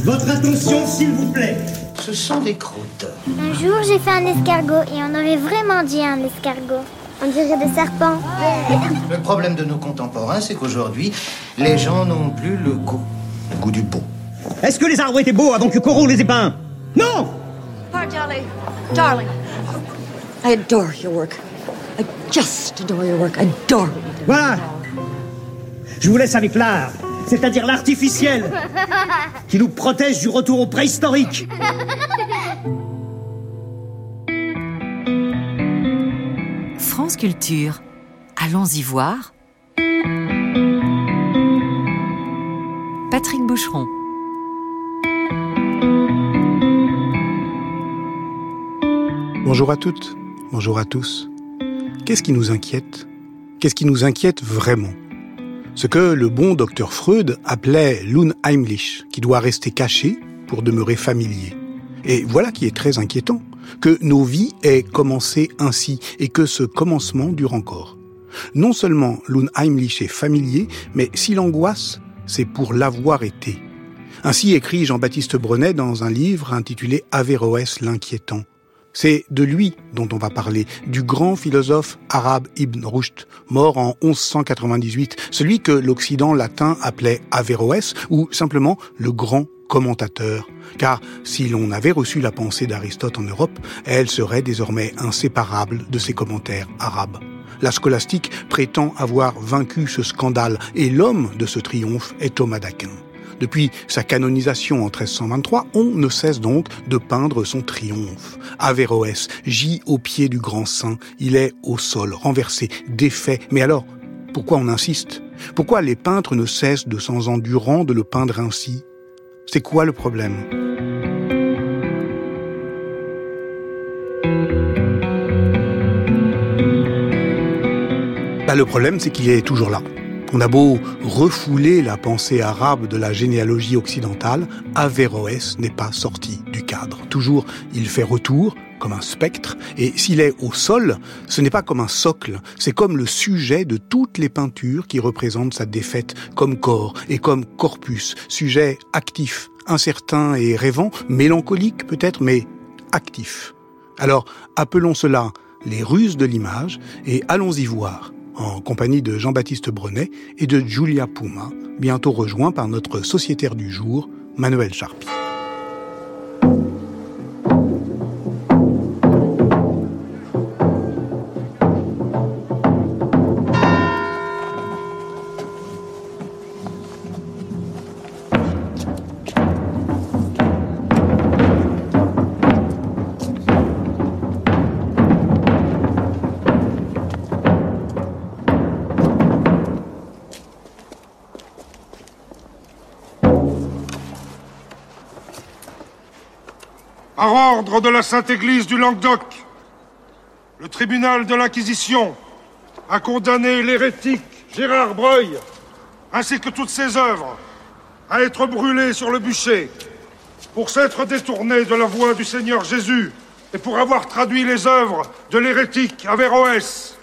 Votre attention, s'il vous plaît. Ce sont des croûtes. Un jour, j'ai fait un escargot et on aurait vraiment dit un escargot. On dirait des serpents. Le problème de nos contemporains, c'est qu'aujourd'hui, les gens n'ont plus le goût du beau. Est-ce que les arbres étaient beaux avant que Corot les ait peints? Non! Darling, I adore your work. I just adore your work. I adore it. Voilà. Je vous laisse avec l'art, c'est-à-dire l'artificiel, qui nous protège du retour au préhistorique. France Culture. Allons-y voir. Patrick Boucheron. Bonjour à toutes, bonjour à tous. Qu'est-ce qui nous inquiète? Qu'est-ce qui nous inquiète vraiment? Ce que le bon docteur Freud appelait l'unheimlich, qui doit rester caché pour demeurer familier. Et voilà qui est très inquiétant, que nos vies aient commencé ainsi et que ce commencement dure encore. Non seulement l'unheimlich est familier, mais si l'angoisse, c'est pour l'avoir été. Ainsi écrit Jean-Baptiste Brenet dans un livre intitulé Averroès l'inquiétant. C'est de lui dont on va parler, du grand philosophe arabe Ibn Rushd, mort en 1198, celui que l'Occident latin appelait Averroès, ou simplement le grand commentateur. Car si l'on avait reçu la pensée d'Aristote en Europe, elle serait désormais inséparable de ses commentaires arabes. La scolastique prétend avoir vaincu ce scandale, et l'homme de ce triomphe est Thomas d'Aquin. Depuis sa canonisation en 1323, on ne cesse donc de peindre son triomphe. Averroès gît au pied du grand saint, il est au sol, renversé, défait. Mais alors, pourquoi on insiste? Pourquoi les peintres ne cessent de 100 ans durant de le peindre ainsi? C'est quoi le problème? Le problème, c'est qu'il est toujours là. On a beau refouler la pensée arabe de la généalogie occidentale, Averroès n'est pas sorti du cadre. Toujours, il fait retour, comme un spectre, et s'il est au sol, ce n'est pas comme un socle, c'est comme le sujet de toutes les peintures qui représentent sa défaite comme corps et comme corpus, sujet actif, incertain et rêvant, mélancolique peut-être, mais actif. Alors, appelons cela les ruses de l'image, et allons-y voir, en compagnie de Jean-Baptiste Brenet et de Giulia Puma, bientôt rejoint par notre sociétaire du jour, Manuel Charpie. Par ordre de la Sainte Église du Languedoc, le tribunal de l'Inquisition a condamné l'hérétique Gérard Breuil, ainsi que toutes ses œuvres, à être brûlées sur le bûcher, pour s'être détourné de la voie du Seigneur Jésus et pour avoir traduit les œuvres de l'hérétique Averroès.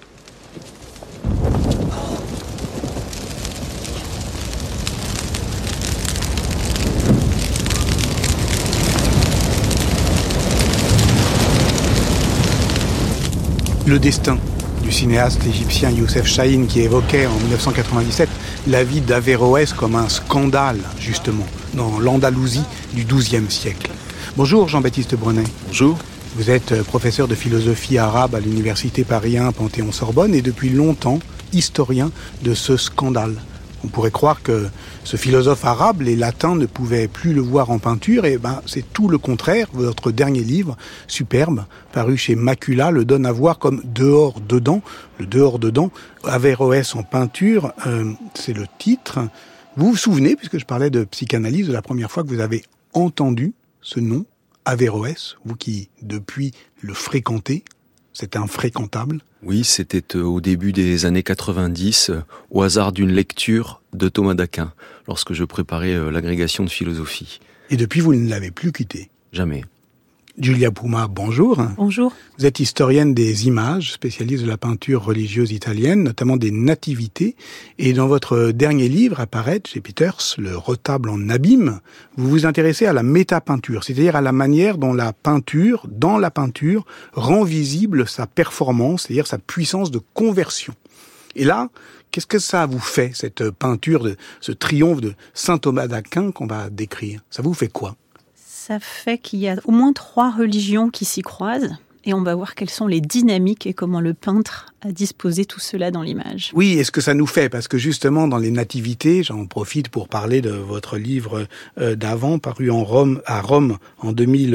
Le destin du cinéaste égyptien Youssef Chahine qui évoquait en 1997 la vie d'Averroès comme un scandale, justement, dans l'Andalousie du XIIe siècle. Bonjour Jean-Baptiste Brenet. Bonjour. Vous êtes professeur de philosophie arabe à l'université Paris 1 Panthéon-Sorbonne et depuis longtemps historien de ce scandale. On pourrait croire que ce philosophe arabe, les latins ne pouvaient plus le voir en peinture, et c'est tout le contraire. Votre dernier livre, superbe, paru chez Macula, le donne à voir comme dehors-dedans. Le dehors-dedans, Averroès en peinture, c'est le titre. Vous vous souvenez, puisque je parlais de psychanalyse, de la première fois que vous avez entendu ce nom, Averroès, vous qui, depuis, le fréquentez, c'est infréquentable? Oui, c'était au début des années 90, au hasard d'une lecture de Thomas d'Aquin, lorsque je préparais l'agrégation de philosophie. Et depuis, vous ne l'avez plus quitté? Jamais. Giulia Puma, bonjour. Bonjour. Vous êtes historienne des images, spécialiste de la peinture religieuse italienne, notamment des nativités. Et dans votre dernier livre, à paraître chez Peters, Le retable en abîme, vous vous intéressez à la métapeinture, c'est-à-dire à la manière dont la peinture, dans la peinture, rend visible sa performance, c'est-à-dire sa puissance de conversion. Et là, qu'est-ce que ça vous fait, cette peinture, ce triomphe de saint Thomas d'Aquin qu'on va décrire? Ça vous fait quoi? Ça fait qu'il y a au moins 3 religions qui s'y croisent. Et on va voir quelles sont les dynamiques et comment le peintre a disposé tout cela dans l'image. Oui, est-ce que ça nous fait? Parce que justement, dans les nativités, j'en profite pour parler de votre livre d'avant, paru à Rome en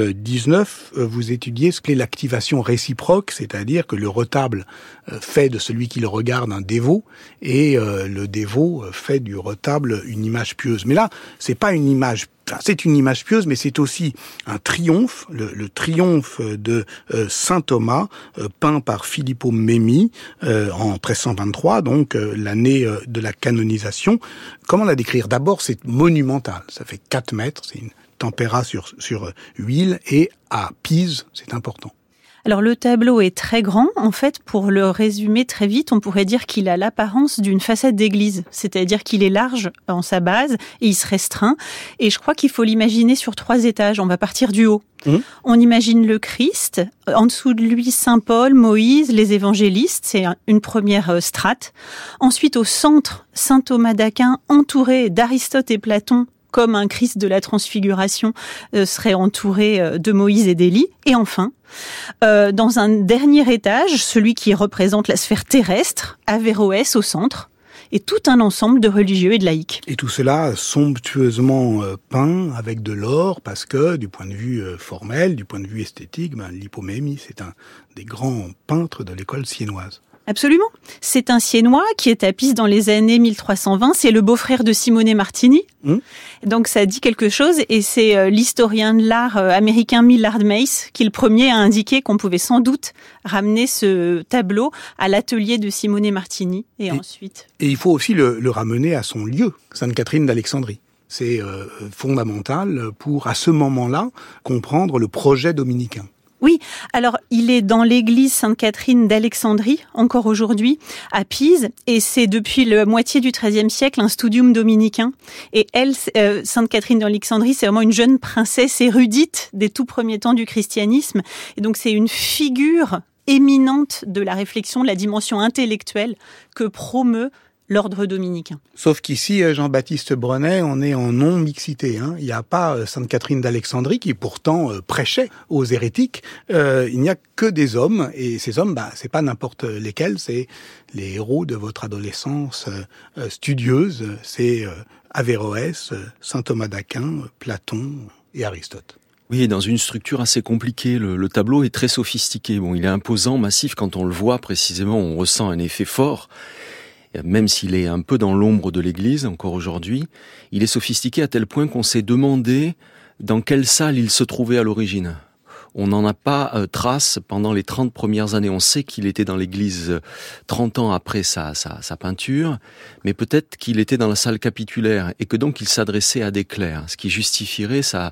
2019. Vous étudiez ce qu'est l'activation réciproque, c'est-à-dire que le retable fait de celui qui le regarde un dévot, et le dévot fait du retable une image pieuse. Mais là, c'est pas une image. Enfin, c'est une image pieuse, mais c'est aussi un triomphe, le triomphe de saint Thomas, peint par Filippo Memmi en 1323, donc l'année de la canonisation. Comment la décrire? D'abord, c'est monumental, ça fait 4 mètres, c'est une tempéra sur huile, et à Pise, c'est important. Alors le tableau est très grand. En fait, pour le résumer très vite, on pourrait dire qu'il a l'apparence d'une façade d'église. C'est-à-dire qu'il est large en sa base et il se restreint. Et je crois qu'il faut l'imaginer sur 3 étages. On va partir du haut. On imagine le Christ. En dessous de lui, Saint Paul, Moïse, les évangélistes. C'est une première strate. Ensuite, au centre, saint Thomas d'Aquin, entouré d'Aristote et Platon, comme un Christ de la Transfiguration serait entouré de Moïse et d'Élie. Et enfin, dans un dernier étage, celui qui représente la sphère terrestre, Averroès au centre, et tout un ensemble de religieux et de laïcs. Et tout cela somptueusement peint avec de l'or, parce que du point de vue formel, du point de vue esthétique, Filippo Memmi, c'est un des grands peintres de l'école siennoise. Absolument. C'est un Siennois qui est à Pise dans les années 1320. C'est le beau-frère de Simone Martini. Donc ça dit quelque chose. Et c'est l'historien de l'art américain Millard Mace qui, le premier, a indiqué qu'on pouvait sans doute ramener ce tableau à l'atelier de Simone Martini. Et ensuite... Et il faut aussi le ramener à son lieu, Sainte-Catherine d'Alexandrie. C'est fondamental pour, à ce moment-là, comprendre le projet dominicain. Oui, alors il est dans l'église Sainte-Catherine d'Alexandrie, encore aujourd'hui, à Pise, et c'est depuis la moitié du XIIIe siècle un studium dominicain. Et elle, Sainte-Catherine d'Alexandrie, c'est vraiment une jeune princesse érudite des tout premiers temps du christianisme. Et donc c'est une figure éminente de la réflexion, de la dimension intellectuelle que promeut l'ordre dominicain. Sauf qu'ici, Jean-Baptiste Brenet, on est en non-mixité. Il n'y a pas Sainte-Catherine d'Alexandrie qui pourtant prêchait aux hérétiques. Il n'y a que des hommes, et ces hommes, c'est pas n'importe lesquels, c'est les héros de votre adolescence studieuse. C'est Averroès, saint Thomas d'Aquin, Platon et Aristote. Oui, dans une structure assez compliquée, le tableau est très sophistiqué. Bon, il est imposant, massif. Quand on le voit précisément, on ressent un effet fort. Même s'il est un peu dans l'ombre de l'église, encore aujourd'hui, il est sophistiqué à tel point qu'on s'est demandé dans quelle salle il se trouvait à l'origine. On n'en a pas trace pendant les 30 premières années. On sait qu'il était dans l'église 30 ans après sa peinture, mais peut-être qu'il était dans la salle capitulaire et que donc il s'adressait à des clercs, ce qui justifierait sa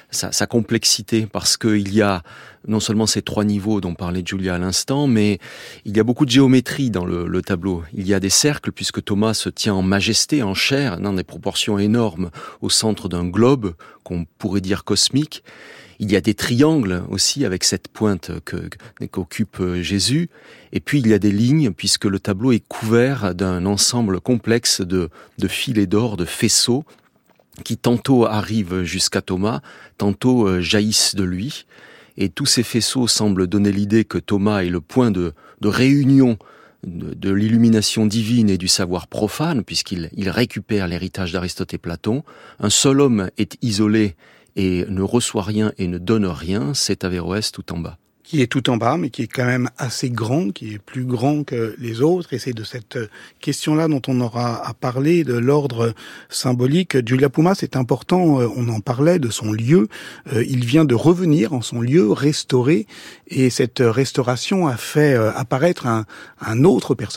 complexité, parce qu'il y a non seulement ces 3 niveaux dont parlait Giulia à l'instant, mais il y a beaucoup de géométrie dans le tableau. Il y a des cercles, puisque Thomas se tient en majesté, en chair, dans des proportions énormes, au centre d'un globe qu'on pourrait dire cosmique. Il y a des triangles aussi avec cette pointe qu'occupe Jésus. Et puis il y a des lignes, puisque le tableau est couvert d'un ensemble complexe de filets d'or, de faisceaux, qui tantôt arrivent jusqu'à Thomas, tantôt jaillissent de lui. Et tous ces faisceaux semblent donner l'idée que Thomas est le point de réunion de l'illumination divine et du savoir profane, puisqu'il récupère l'héritage d'Aristote et Platon. Un seul homme est isolé et ne reçoit rien et ne donne rien, c'est Averroès tout en bas. Qui est tout en bas, mais qui est quand même assez grand, qui est plus grand que les autres. Et c'est de cette question-là dont on aura à parler, de l'ordre symbolique. Giulia Puma, c'est important, on en parlait de son lieu. Il vient de revenir en son lieu, restauré. Et cette restauration a fait apparaître un autre personnage.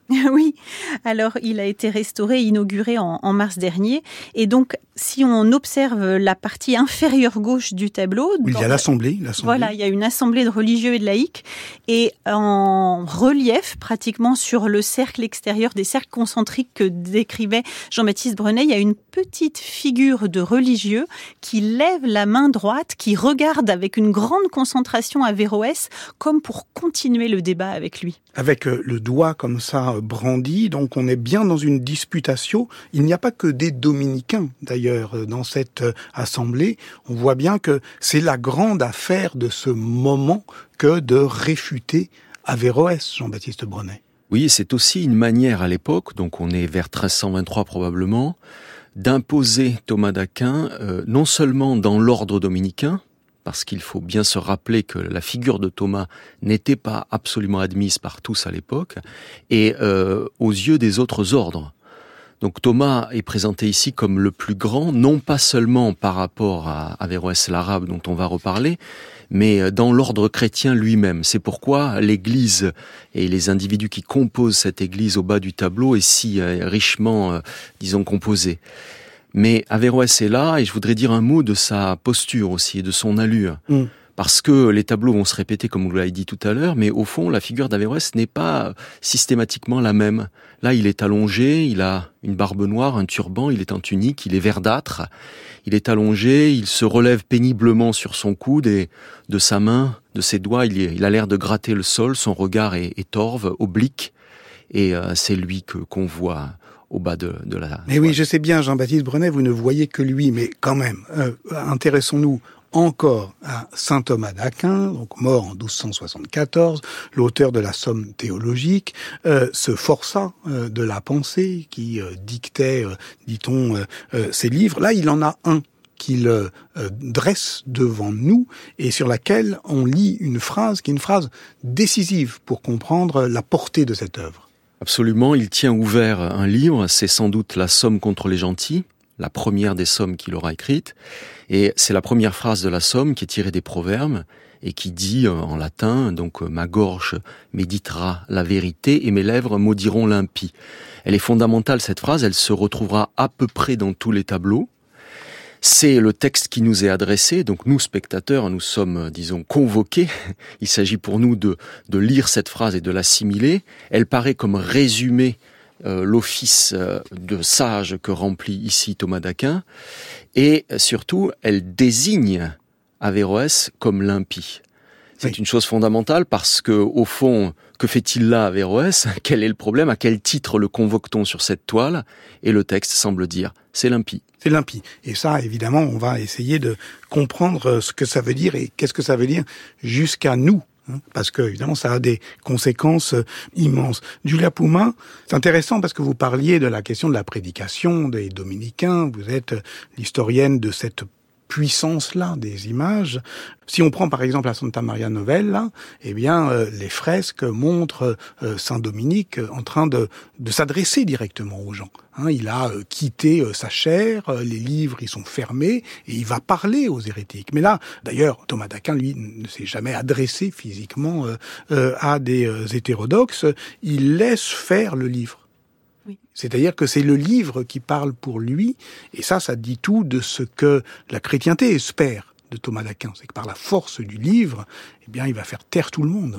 Oui, alors il a été restauré, inauguré en mars dernier. Et donc, si on observe la partie inférieure gauche du tableau... Il y a l'assemblée. Voilà, il y a une assemblée de religieux et de laïcs. Et en relief, pratiquement sur le cercle extérieur, des cercles concentriques que décrivait Jean-Baptiste Brenet, il y a une petite figure de religieux qui lève la main droite, qui regarde avec une grande concentration Averroès, comme pour continuer le débat avec lui. Avec le doigt comme ça brandi, donc on est bien dans une disputatio. Il n'y a pas que des dominicains d'ailleurs dans cette assemblée. On voit bien que c'est la grande affaire de ce moment que de réfuter Averroès, Jean-Baptiste Brenet. Oui, c'est aussi une manière à l'époque, donc on est vers 1323 probablement, d'imposer Thomas d'Aquin non seulement dans l'ordre dominicain, parce qu'il faut bien se rappeler que la figure de Thomas n'était pas absolument admise par tous à l'époque, et aux yeux des autres ordres. Donc Thomas est présenté ici comme le plus grand, non pas seulement par rapport à Averroès l'arabe dont on va reparler, mais dans l'ordre chrétien lui-même. C'est pourquoi l'Église et les individus qui composent cette Église au bas du tableau est si richement, disons, composé. Mais Averroès est là, et je voudrais dire un mot de sa posture aussi, de son allure. Parce que les tableaux vont se répéter, comme vous l'avez dit tout à l'heure, mais au fond, la figure d'Averroès n'est pas systématiquement la même. Là, il est allongé, il a une barbe noire, un turban, il est en tunique, il est verdâtre, il est allongé, il se relève péniblement sur son coude, et de sa main, de ses doigts, il a l'air de gratter le sol, son regard est torve, oblique, et c'est lui qu'on voit au bas de la... Mais oui, je sais bien, Jean-Baptiste Brenet, vous ne voyez que lui, mais quand même, intéressons-nous encore à saint Thomas d'Aquin, donc mort en 1274, l'auteur de la Somme théologique, ce forçat de la pensée qui dictait, dit-on, ses livres. Là, il en a un qu'il dresse devant nous et sur laquelle on lit une phrase qui est une phrase décisive pour comprendre la portée de cette œuvre. Absolument, il tient ouvert un livre, c'est sans doute la Somme contre les gentils, la première des sommes qu'il aura écrites, et c'est la première phrase de la Somme qui est tirée des Proverbes et qui dit en latin, donc ma gorge méditera la vérité et mes lèvres maudiront l'impie. Elle est fondamentale cette phrase, elle se retrouvera à peu près dans tous les tableaux. C'est le texte qui nous est adressé, donc nous spectateurs, nous sommes, disons, convoqués. Il s'agit pour nous de lire cette phrase et de l'assimiler. Elle paraît comme résumer l'office de sage que remplit ici Thomas d'Aquin, et surtout, elle désigne Averroès comme l'impie. C'est une chose fondamentale parce que, au fond, que fait-il là Averroès ? Quel est le problème ? À quel titre le convoque-t-on sur cette toile ? Et le texte semble dire, c'est l'impie. C'est l'impie. Et ça, évidemment, on va essayer de comprendre ce que ça veut dire et qu'est-ce que ça veut dire jusqu'à nous. Parce que, évidemment, ça a des conséquences immenses. Julia Pouma, c'est intéressant parce que vous parliez de la question de la prédication des dominicains. Vous êtes l'historienne de cette puissance-là des images. Si on prend par exemple la Santa Maria Novella, eh bien les fresques montrent Saint Dominique en train de s'adresser directement aux gens. Il a quitté sa chaire, les livres ils sont fermés et il va parler aux hérétiques. Mais là, d'ailleurs, Thomas d'Aquin lui ne s'est jamais adressé physiquement à des hétérodoxes. Il laisse faire le livre. Oui. C'est-à-dire que c'est le livre qui parle pour lui, et ça dit tout de ce que la chrétienté espère de Thomas d'Aquin. C'est que par la force du livre, eh bien, il va faire taire tout le monde.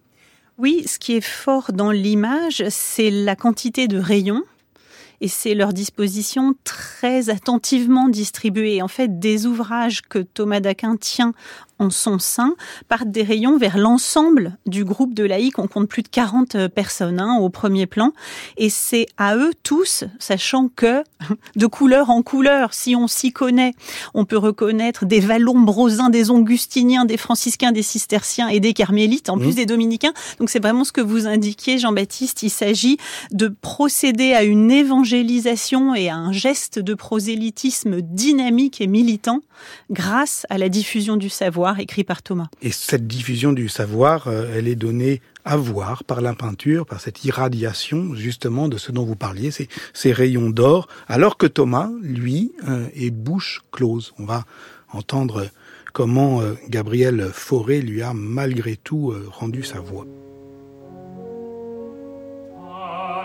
Oui, ce qui est fort dans l'image, c'est la quantité de rayons, et c'est leur disposition très attentivement distribuée. En fait, des ouvrages que Thomas d'Aquin tient en son sein partent des rayons vers l'ensemble du groupe de laïcs. On compte plus de 40 personnes au premier plan. Et c'est à eux tous, sachant que de couleur en couleur, si on s'y connaît, on peut reconnaître des vallombrosains, des augustiniens, des franciscains, des cisterciens et des carmélites, en plus des dominicains. Donc c'est vraiment ce que vous indiquiez, Jean-Baptiste. Il s'agit de procéder à une évangélisation et à un geste de prosélytisme dynamique et militant grâce à la diffusion du savoir écrit par Thomas. Et cette diffusion du savoir, elle est donnée à voir par la peinture, par cette irradiation justement de ce dont vous parliez, ces rayons d'or, alors que Thomas, lui, est bouche close. On va entendre comment Gabriel Fauré lui a malgré tout rendu sa voix.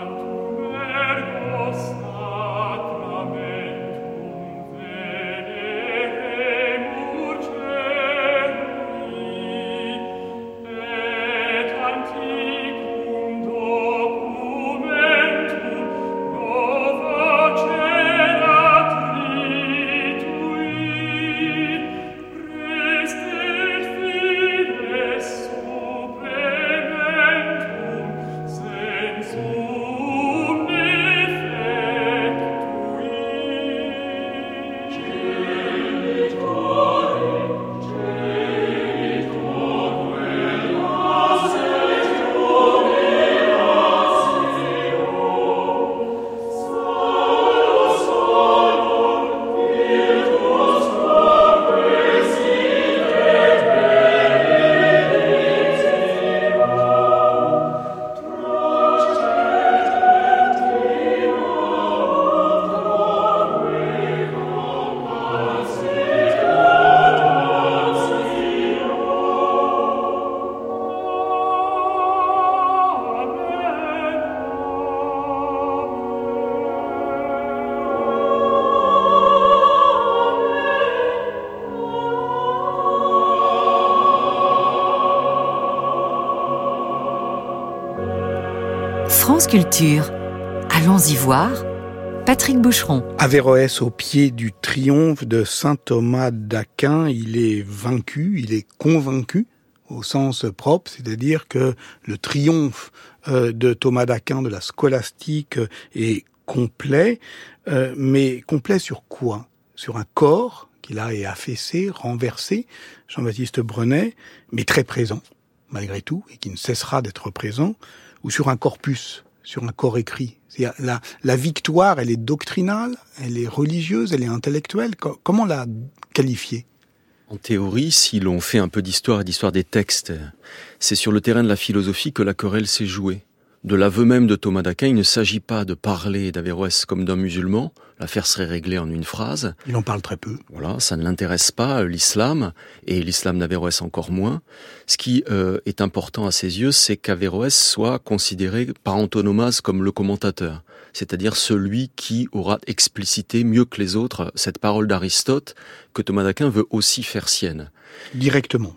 France Culture. Allons-y voir. Patrick Boucheron. Averroès au pied du triomphe de saint Thomas d'Aquin, il est vaincu, il est convaincu au sens propre, c'est-à-dire que le triomphe de Thomas d'Aquin, de la scolastique, est complet, mais complet sur quoi ? Sur un corps qui là est affaissé, renversé, Jean-Baptiste Brenet, mais très présent, malgré tout, et qui ne cessera d'être présent, ou sur un corpus, sur un corps écrit. La victoire, elle est doctrinale, elle est religieuse, elle est intellectuelle. Comment la qualifier ? En théorie, si l'on fait un peu d'histoire et d'histoire des textes, c'est sur le terrain de la philosophie que la querelle s'est jouée. De l'aveu même de Thomas d'Aquin, il ne s'agit pas de parler d'Averroès comme d'un musulman. L'affaire serait réglée en une phrase. Il en parle très peu. Voilà, ça ne l'intéresse pas, l'islam, et l'islam d'Averroès encore moins. Ce qui est important à ses yeux, c'est qu'Averroès soit considéré par antonomase comme le commentateur, c'est-à-dire celui qui aura explicité mieux que les autres cette parole d'Aristote que Thomas d'Aquin veut aussi faire sienne. Directement.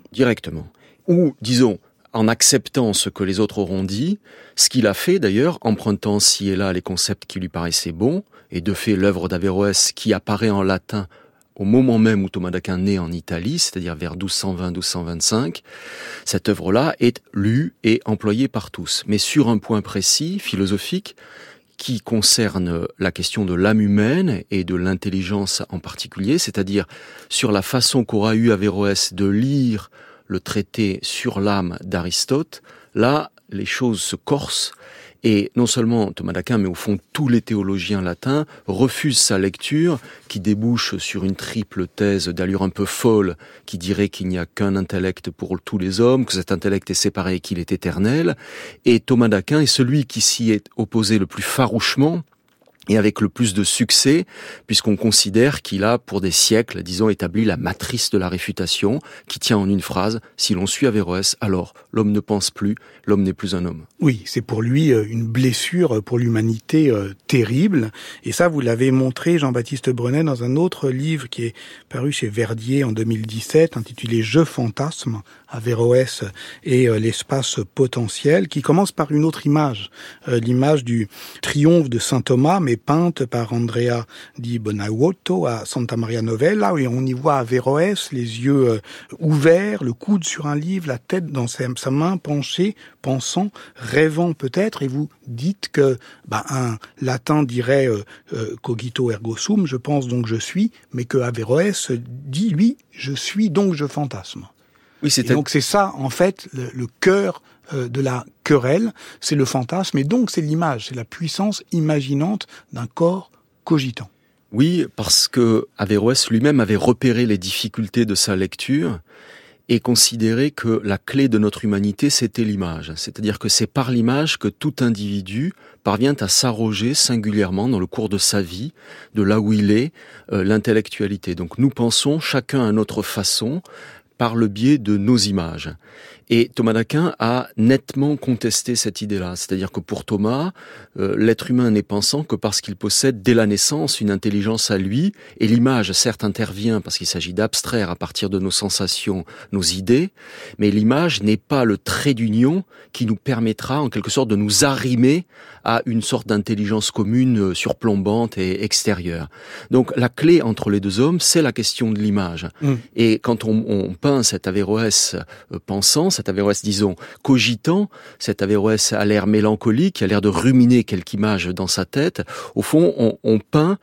Ou, disons, en acceptant ce que les autres auront dit, ce qu'il a fait d'ailleurs, empruntant ci et là les concepts qui lui paraissaient bons, et de fait l'œuvre d'Averroès qui apparaît en latin au moment même où Thomas d'Aquin naît en Italie, c'est-à-dire vers 1220-1225, cette œuvre-là est lue et employée par tous. Mais sur un point précis, philosophique, qui concerne la question de l'âme humaine et de l'intelligence en particulier, c'est-à-dire sur la façon qu'aura eu Averroès de lire le traité sur l'âme d'Aristote, là, les choses se corsent. Et non seulement Thomas d'Aquin, mais au fond tous les théologiens latins refusent sa lecture, qui débouche sur une triple thèse d'allure un peu folle, qui dirait qu'il n'y a qu'un intellect pour tous les hommes, que cet intellect est séparé et qu'il est éternel. Et Thomas d'Aquin est celui qui s'y est opposé le plus farouchement, et avec le plus de succès, puisqu'on considère qu'il a, pour des siècles, disons, établi la matrice de la réfutation, qui tient en une phrase, si l'on suit Averroès, alors l'homme ne pense plus, l'homme n'est plus un homme. Oui, c'est pour lui une blessure pour l'humanité terrible, et ça vous l'avez montré, Jean-Baptiste Brenet, dans un autre livre qui est paru chez Verdier en 2017, intitulé « Je fantasme », Averroès et l'espace potentiel, qui commence par une autre image, l'image du triomphe de saint Thomas, mais peinte par Andrea di Bonavuoto à Santa Maria Novella, où on y voit Averroès, les yeux ouverts, le coude sur un livre, la tête dans sa main penchée, pensant, rêvant peut-être, et vous dites que un latin dirait cogito ergo sum, je pense donc je suis, mais que Averroès dit, lui, je suis donc je fantasme. Oui, donc c'est ça, en fait, le cœur de la querelle, c'est le fantasme, et donc c'est l'image, c'est la puissance imaginante d'un corps cogitant. Oui, parce que Averroès lui-même avait repéré les difficultés de sa lecture et considéré que la clé de notre humanité, c'était l'image. C'est-à-dire que c'est par l'image que tout individu parvient à s'arroger singulièrement dans le cours de sa vie, de là où il est, l'intellectualité. Donc nous pensons chacun à notre façon, par le biais de nos images. Et Thomas d'Aquin a nettement contesté cette idée-là. C'est-à-dire que pour Thomas, l'être humain n'est pensant que parce qu'il possède dès la naissance une intelligence à lui, et l'image certes intervient parce qu'il s'agit d'abstraire à partir de nos sensations, nos idées, mais l'image n'est pas le trait d'union qui nous permettra en quelque sorte de nous arrimer à une sorte d'intelligence commune surplombante et extérieure. Donc la clé entre les deux hommes, c'est la question de l'image. Et quand on peint cet Averroès pensant, cet Averroès, disons, cogitant, cet Averroès a l'air mélancolique, qui a l'air de ruminer quelque image dans sa tête, au fond, on peint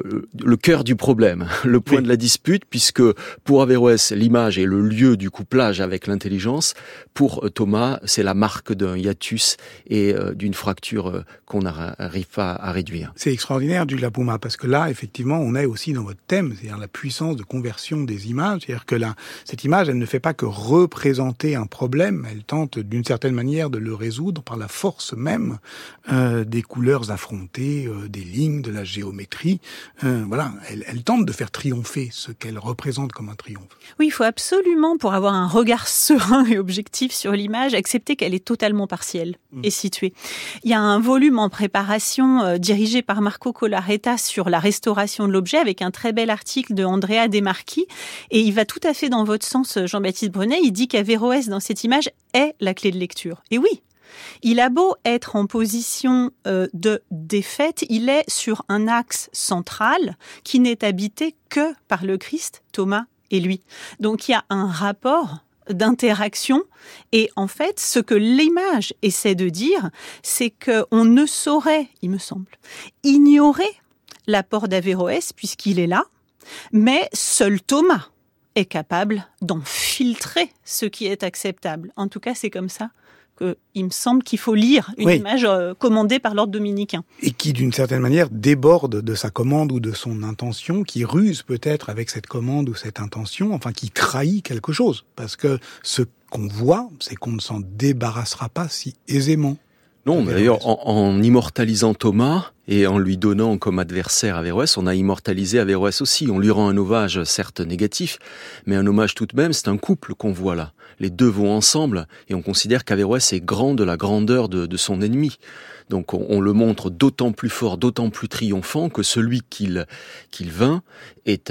le cœur du problème, le point de la dispute, puisque pour Averroès, l'image est le lieu du couplage avec l'intelligence. Pour Thomas, c'est la marque d'un hiatus et d'une fracture qu'on n'arrive pas à réduire. C'est extraordinaire, Gilles Lapouma, parce que là, effectivement, on est aussi dans votre thème, c'est-à-dire la puissance de conversion des images, c'est-à-dire que cette image, elle ne fait pas que représenter un problème, elle tente d'une certaine manière de le résoudre par la force même des couleurs affrontées, des lignes, de la géométrie. Voilà, elle tente de faire triompher ce qu'elle représente comme un triomphe. Oui, il faut absolument, pour avoir un regard serein et objectif sur l'image, accepter qu'elle est totalement partielle et située. Il y a un volume en préparation dirigé par Marco Collaretta sur la restauration de l'objet, avec un très bel article de Andrea De Marchi, et il va tout à fait dans votre sens, Jean-Baptiste Brenet. Il dit qu'Averroès, dans cette image, est la clé de lecture. Et oui, Il a beau être en position de défaite, il est sur un axe central qui n'est habité que par le Christ, Thomas et lui. Donc il y a un rapport d'interaction et en fait, ce que l'image essaie de dire, c'est qu'on ne saurait, il me semble, ignorer l'apport d'Averroès puisqu'il est là, mais seul Thomas est capable d'en filtrer ce qui est acceptable. En tout cas, c'est comme ça qu'il me semble qu'il faut lire une image commandée par l'ordre dominicain. Et qui, d'une certaine manière, déborde de sa commande ou de son intention, qui ruse peut-être avec cette commande ou cette intention, enfin qui trahit quelque chose. Parce que ce qu'on voit, c'est qu'on ne s'en débarrassera pas si aisément. Non, d'ailleurs, en immortalisant Thomas et en lui donnant comme adversaire Averroès, on a immortalisé Averroès aussi. On lui rend un hommage, certes négatif, mais un hommage tout de même, c'est un couple qu'on voit là. Les deux vont ensemble et on considère qu'Averroès est grand de la grandeur de son ennemi. Donc on le montre d'autant plus fort, d'autant plus triomphant que celui qu'il vainc est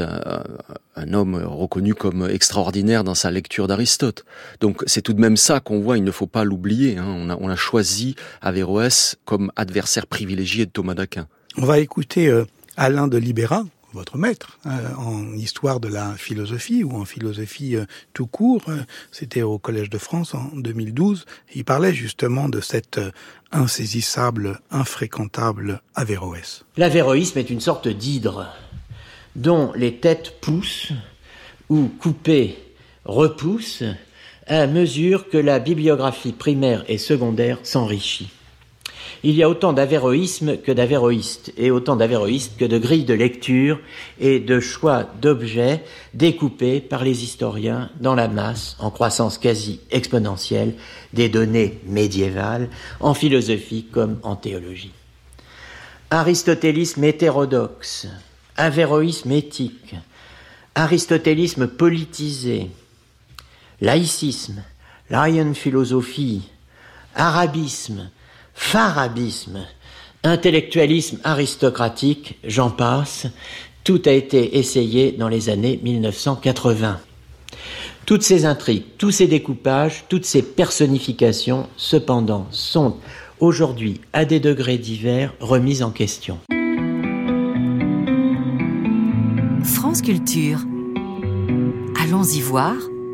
un homme reconnu comme extraordinaire dans sa lecture d'Aristote. Donc c'est tout de même ça qu'on voit, il ne faut pas l'oublier. On a choisi Averroès comme adversaire privilégié de Thomas d'Aquin. On va écouter Alain de Libera, votre maître, en histoire de la philosophie ou en philosophie tout court. C'était au Collège de France en 2012. Il parlait justement de cet insaisissable, infréquentable Averroès. L'avéroïsme est une sorte d'hydre dont les têtes poussent ou coupées repoussent à mesure que la bibliographie primaire et secondaire s'enrichit. Il y a autant d'avéroïsme que d'avéroïstes, et autant d'avéroïstes que de grilles de lecture et de choix d'objets découpés par les historiens dans la masse, en croissance quasi exponentielle, des données médiévales, en philosophie comme en théologie. Aristotélisme hétérodoxe, avéroïsme éthique, aristotélisme politisé, laïcisme, laienphilosophie, arabisme, farabisme, intellectualisme aristocratique, j'en passe, tout a été essayé dans les années 1980. Toutes ces intrigues, tous ces découpages, toutes ces personnifications, cependant, sont aujourd'hui, à des degrés divers, remises en question. France Culture. Allons-y voir.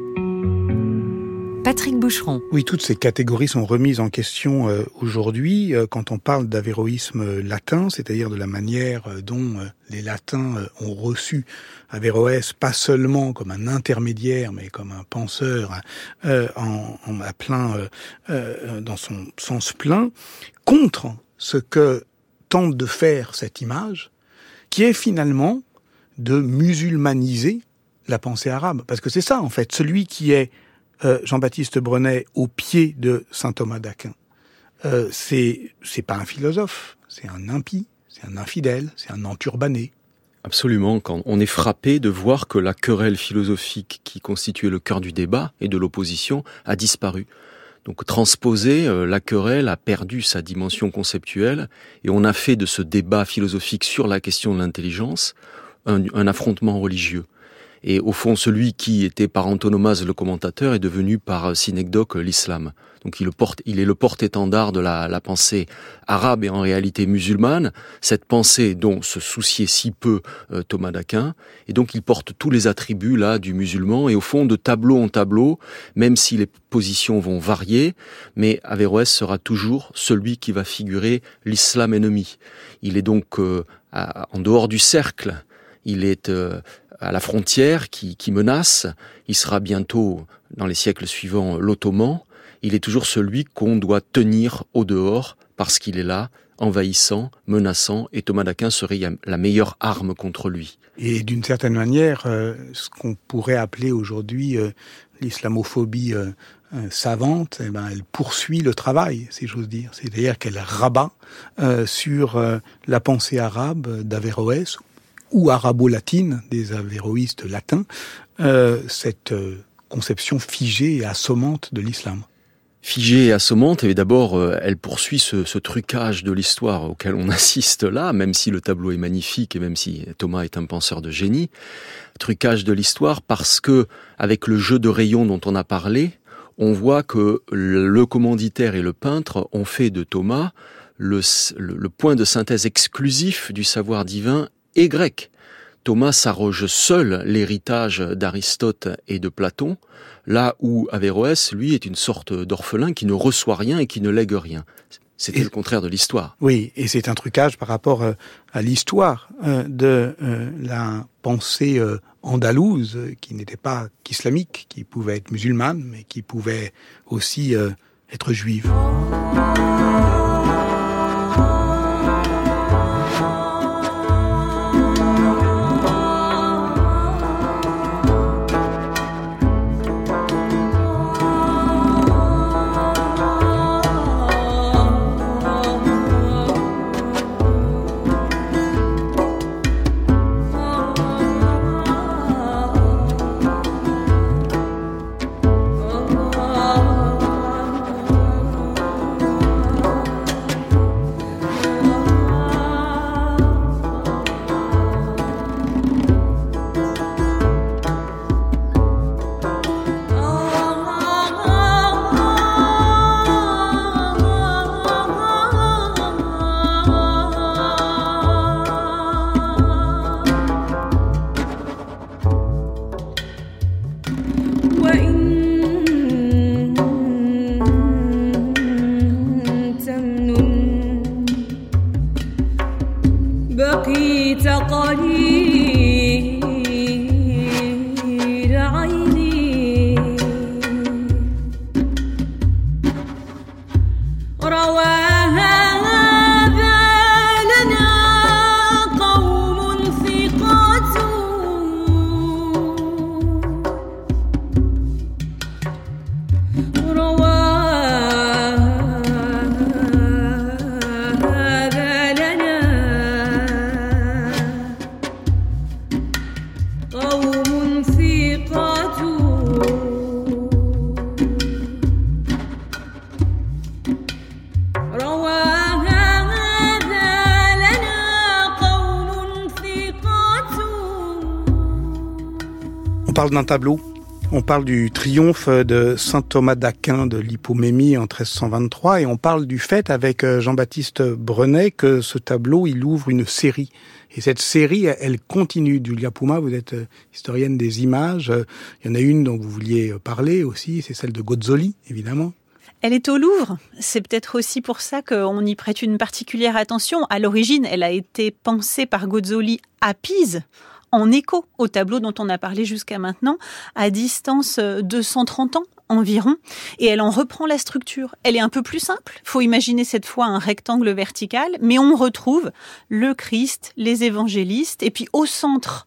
Patrick Boucheron. Oui, toutes ces catégories sont remises en question aujourd'hui quand on parle d'avéroïsme latin, c'est-à-dire de la manière dont les latins ont reçu Averroès, pas seulement comme un intermédiaire, mais comme un penseur à plein, dans son sens plein, contre ce que tente de faire cette image, qui est finalement de musulmaniser la pensée arabe. Parce que c'est ça, en fait, celui qui est Jean-Baptiste Brenet au pied de saint Thomas d'Aquin. C'est pas un philosophe, c'est un impie, c'est un infidèle, c'est un enturbané. Absolument, quand on est frappé de voir que la querelle philosophique qui constituait le cœur du débat et de l'opposition a disparu. Donc transposer, la querelle a perdu sa dimension conceptuelle et on a fait de ce débat philosophique sur la question de l'intelligence un affrontement religieux. Et au fond, celui qui était par antonomase le commentateur est devenu par synecdoque l'islam. Donc il est le porte-étendard de la pensée arabe et en réalité musulmane, cette pensée dont se souciait si peu Thomas d'Aquin, et donc il porte tous les attributs là du musulman, et au fond de tableau en tableau, même si les positions vont varier, mais Averroès sera toujours celui qui va figurer l'islam ennemi. Il est donc en dehors du cercle, il est à la frontière qui menace, il sera bientôt, dans les siècles suivants, l'Ottoman. Il est toujours celui qu'on doit tenir au dehors parce qu'il est là, envahissant, menaçant, et Thomas d'Aquin serait la meilleure arme contre lui. Et d'une certaine manière, ce qu'on pourrait appeler aujourd'hui l'islamophobie savante, elle poursuit le travail, si j'ose dire. C'est-à-dire qu'elle rabat sur la pensée arabe d'Averroès, ou arabo-latine des avéroïstes latins, cette conception figée et assommante de l'islam. Figée et assommante, et d'abord, elle poursuit ce trucage de l'histoire auquel on assiste là, même si le tableau est magnifique et même si Thomas est un penseur de génie. Trucage de l'histoire parce que, avec le jeu de rayons dont on a parlé, on voit que le commanditaire et le peintre ont fait de Thomas le point de synthèse exclusif du savoir divin et grec. Thomas s'arroge seul l'héritage d'Aristote et de Platon, là où Averroès, lui, est une sorte d'orphelin qui ne reçoit rien et qui ne lègue rien. C'était le contraire de l'histoire. Oui, et c'est un trucage par rapport à l'histoire de la pensée andalouse, qui n'était pas qu'islamique, qui pouvait être musulmane, mais qui pouvait aussi être juive. On parle d'un tableau, on parle du triomphe de saint Thomas d'Aquin de l'hypomémie en 1323 et on parle du fait avec Jean-Baptiste Brenet que ce tableau, il ouvre une série. Et cette série, elle continue. Julia Puma, vous êtes historienne des images. Il y en a une dont vous vouliez parler aussi, c'est celle de Gozzoli, évidemment. Elle est au Louvre. C'est peut-être aussi pour ça qu'on y prête une particulière attention. À l'origine, elle a été pensée par Gozzoli à Pise, en écho au tableau dont on a parlé jusqu'à maintenant, à distance de 130 ans environ, et elle en reprend la structure. Elle est un peu plus simple, il faut imaginer cette fois un rectangle vertical, mais on retrouve le Christ, les évangélistes, et puis au centre,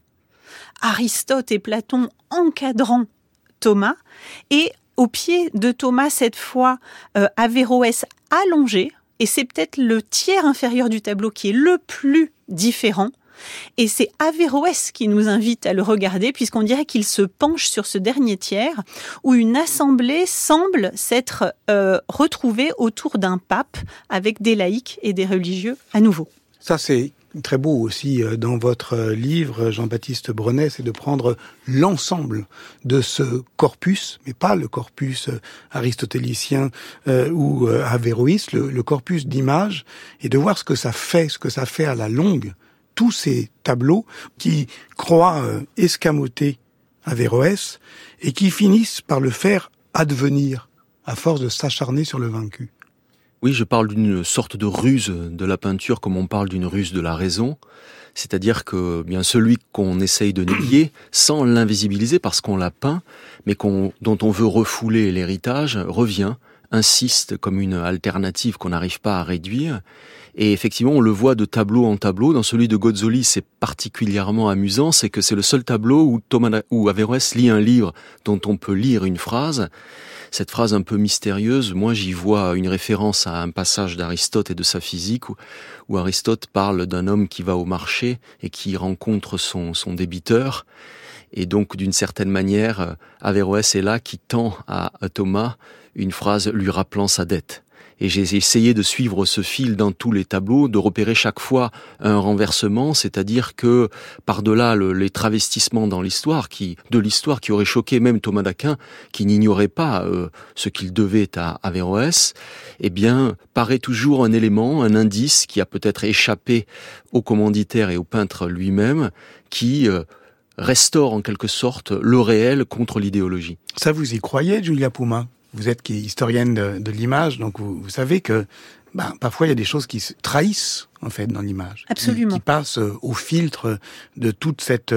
Aristote et Platon encadrant Thomas, et au pied de Thomas, cette fois, Averroès allongé, et c'est peut-être le tiers inférieur du tableau qui est le plus différent. Et c'est Averroès qui nous invite à le regarder, puisqu'on dirait qu'il se penche sur ce dernier tiers, où une assemblée semble s'être retrouvée autour d'un pape, avec des laïcs et des religieux à nouveau. Ça, c'est très beau aussi dans votre livre, Jean-Baptiste Brenet, c'est de prendre l'ensemble de ce corpus, mais pas le corpus aristotélicien ou averroïste, le corpus d'images, et de voir ce que ça fait à la longue. Tous ces tableaux qui croient escamoter Averroès et qui finissent par le faire advenir à force de s'acharner sur le vaincu. Oui, je parle d'une sorte de ruse de la peinture comme on parle d'une ruse de la raison. C'est-à-dire que bien celui qu'on essaye de nier sans l'invisibiliser parce qu'on l'a peint, mais dont on veut refouler l'héritage, revient, insiste comme une alternative qu'on n'arrive pas à réduire. Et effectivement, on le voit de tableau en tableau. Dans celui de Gozzoli, c'est particulièrement amusant, c'est que c'est le seul tableau où Averroès lit un livre dont on peut lire une phrase. Cette phrase un peu mystérieuse, moi j'y vois une référence à un passage d'Aristote et de sa physique où Aristote parle d'un homme qui va au marché et qui rencontre son débiteur. Et donc, d'une certaine manière, Averroès est là qui tend à Thomas une phrase lui rappelant sa dette. Et j'ai essayé de suivre ce fil dans tous les tableaux, de repérer chaque fois un renversement, c'est-à-dire que par-delà les travestissements dans l'histoire qui aurait choqué même Thomas d'Aquin, qui n'ignorait pas ce qu'il devait à Averroès, eh bien, paraît toujours un élément, un indice qui a peut-être échappé au commanditaire et au peintre lui-même, qui restaure en quelque sorte le réel contre l'idéologie. Ça, vous y croyez, Julia Puma ? Vous êtes historienne de l'image, donc vous savez que parfois il y a des choses qui se trahissent en fait dans l'image. Absolument. Qui passent au filtre de toute cette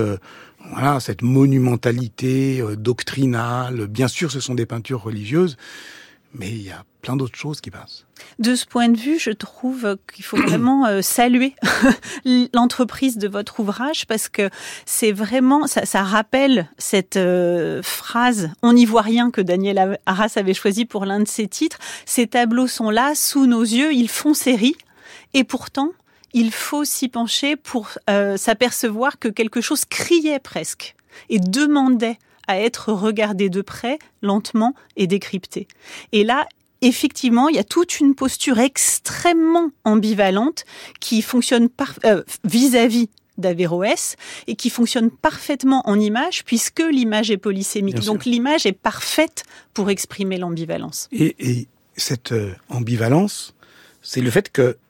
monumentalité doctrinale. Bien sûr, ce sont des peintures religieuses, mais il y a plein d'autres choses qui passent. De ce point de vue, je trouve qu'il faut vraiment saluer l'entreprise de votre ouvrage parce que c'est vraiment, ça rappelle cette phrase « On n'y voit rien » que Daniel Arras avait choisi pour l'un de ses titres. Ces tableaux sont là, sous nos yeux, ils font série et pourtant, il faut s'y pencher pour s'apercevoir que quelque chose criait presque et demandait à être regardé de près, lentement et décrypté. Et là, effectivement, il y a toute une posture extrêmement ambivalente qui fonctionne vis-à-vis d'Averroès et qui fonctionne parfaitement en image puisque l'image est polysémique. Donc l'image est parfaite pour exprimer l'ambivalence. Et cette ambivalence, c'est le fait que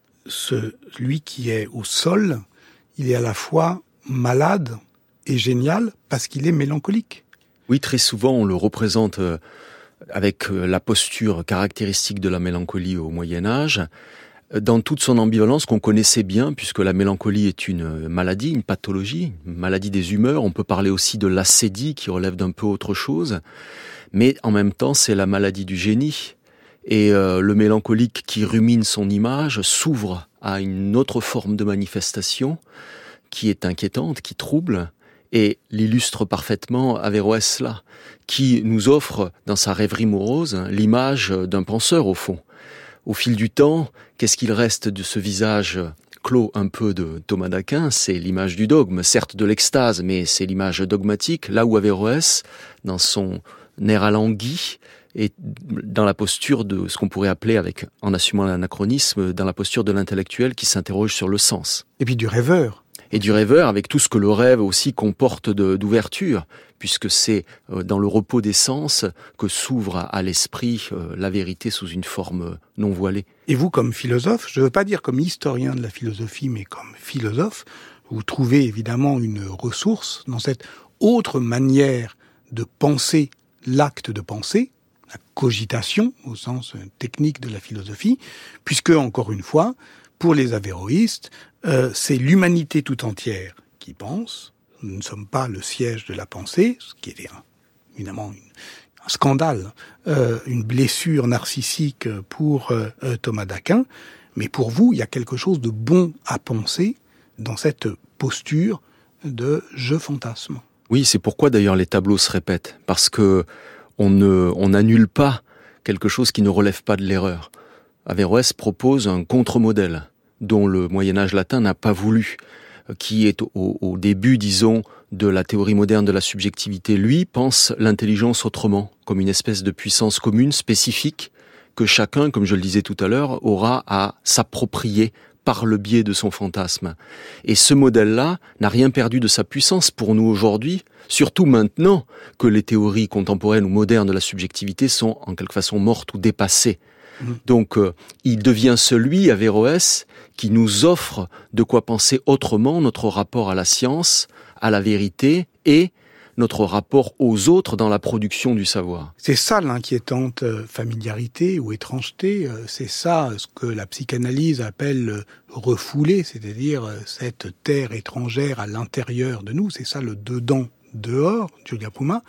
celui qui est au sol, il est à la fois malade et génial parce qu'il est mélancolique. Oui, très souvent on le représente avec la posture caractéristique de la mélancolie au Moyen-Âge, dans toute son ambivalence qu'on connaissait bien, puisque la mélancolie est une maladie, une pathologie, une maladie des humeurs. On peut parler aussi de l'acédie qui relève d'un peu autre chose, mais en même temps c'est la maladie du génie. Et le mélancolique qui rumine son image s'ouvre à une autre forme de manifestation qui est inquiétante, qui trouble, et l'illustre parfaitement Averroès là, qui nous offre dans sa rêverie morose l'image d'un penseur au fond. Au fil du temps, qu'est-ce qu'il reste de ce visage clos un peu de Thomas d'Aquin? C'est l'image du dogme, certes de l'extase, mais c'est l'image dogmatique, là où Averroès, dans son air alangui, est dans la posture de ce qu'on pourrait appeler, en assumant l'anachronisme, dans la posture de l'intellectuel qui s'interroge sur le sens. Et puis du rêveur. Et du rêveur, avec tout ce que le rêve aussi comporte d'ouverture, puisque c'est dans le repos des sens que s'ouvre à l'esprit la vérité sous une forme non voilée. Et vous, comme philosophe, je ne veux pas dire comme historien de la philosophie, mais comme philosophe, vous trouvez évidemment une ressource dans cette autre manière de penser l'acte de penser, la cogitation au sens technique de la philosophie, puisque, encore une fois, pour les avéroïstes, c'est l'humanité tout entière qui pense. Nous ne sommes pas le siège de la pensée, ce qui est évidemment un scandale, une blessure narcissique pour Thomas d'Aquin. Mais pour vous, il y a quelque chose de bon à penser dans cette posture de « je fantasme ». Oui, c'est pourquoi d'ailleurs les tableaux se répètent, parce que on n'annule pas quelque chose qui ne relève pas de l'erreur. Averroès propose un contre-modèle dont le Moyen-Âge latin n'a pas voulu, qui est au début, disons, de la théorie moderne de la subjectivité. Lui pense l'intelligence autrement, comme une espèce de puissance commune, spécifique, que chacun, comme je le disais tout à l'heure, aura à s'approprier par le biais de son fantasme. Et ce modèle-là n'a rien perdu de sa puissance pour nous aujourd'hui, surtout maintenant que les théories contemporaines ou modernes de la subjectivité sont en quelque façon mortes ou dépassées. Donc, il devient celui, Averroès, qui nous offre de quoi penser autrement notre rapport à la science, à la vérité et notre rapport aux autres dans la production du savoir. C'est ça l'inquiétante familiarité ou étrangeté, c'est ça ce que la psychanalyse appelle refoulé, c'est-à-dire cette terre étrangère à l'intérieur de nous, c'est ça le dedans, dehors, Julia Puma.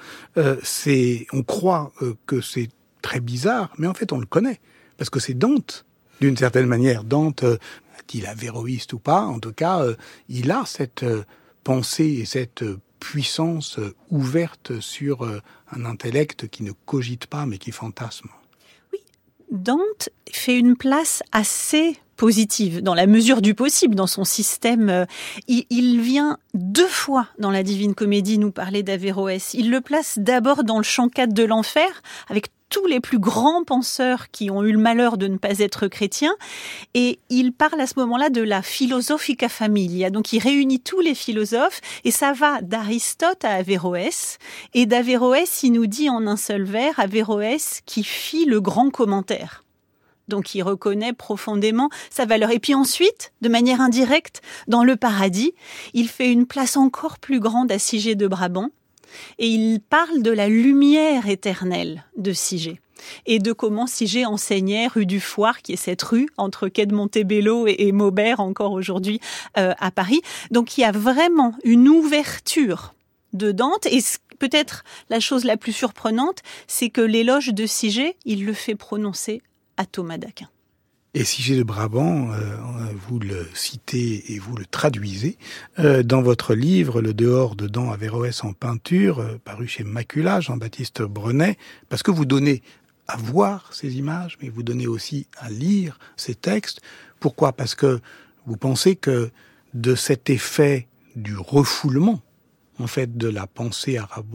On croit que c'est très bizarre, mais en fait on le connaît. Parce que c'est Dante, d'une certaine manière. Dante, est-il avéroïste ou pas, en tout cas, il a cette pensée et cette puissance ouverte sur un intellect qui ne cogite pas, mais qui fantasme. Oui, Dante fait une place assez positive, dans la mesure du possible, dans son système. Il vient 2 fois dans la Divine Comédie nous parler d'Averroès. Il le place d'abord dans le chant 4 de l'enfer, avec tous les plus grands penseurs qui ont eu le malheur de ne pas être chrétiens. Et il parle à ce moment-là de la Philosophica Familia. Donc il réunit tous les philosophes et ça va d'Aristote à Averroès. Et d'Averroès, il nous dit en un seul vers, Averroès qui fit le grand commentaire. Donc il reconnaît profondément sa valeur. Et puis ensuite, de manière indirecte, dans le paradis, il fait une place encore plus grande à Sigé de Brabant. Et il parle de la lumière éternelle de Sigé et de comment Sigé enseignait rue du Foire, qui est cette rue entre quai de Montebello et Maubert encore aujourd'hui à Paris. Donc il y a vraiment une ouverture de Dante. Et peut-être la chose la plus surprenante, c'est que l'éloge de Sigé, il le fait prononcer à Thomas d'Aquin. Et Sigé de Brabant, vous le citez et vous le traduisez dans votre livre « Le dehors dedans Averroès en peinture », paru chez Macula, Jean-Baptiste Brenet, parce que vous donnez à voir ces images, mais vous donnez aussi à lire ces textes. Pourquoi ? Parce que vous pensez que de cet effet du refoulement, en fait, de la pensée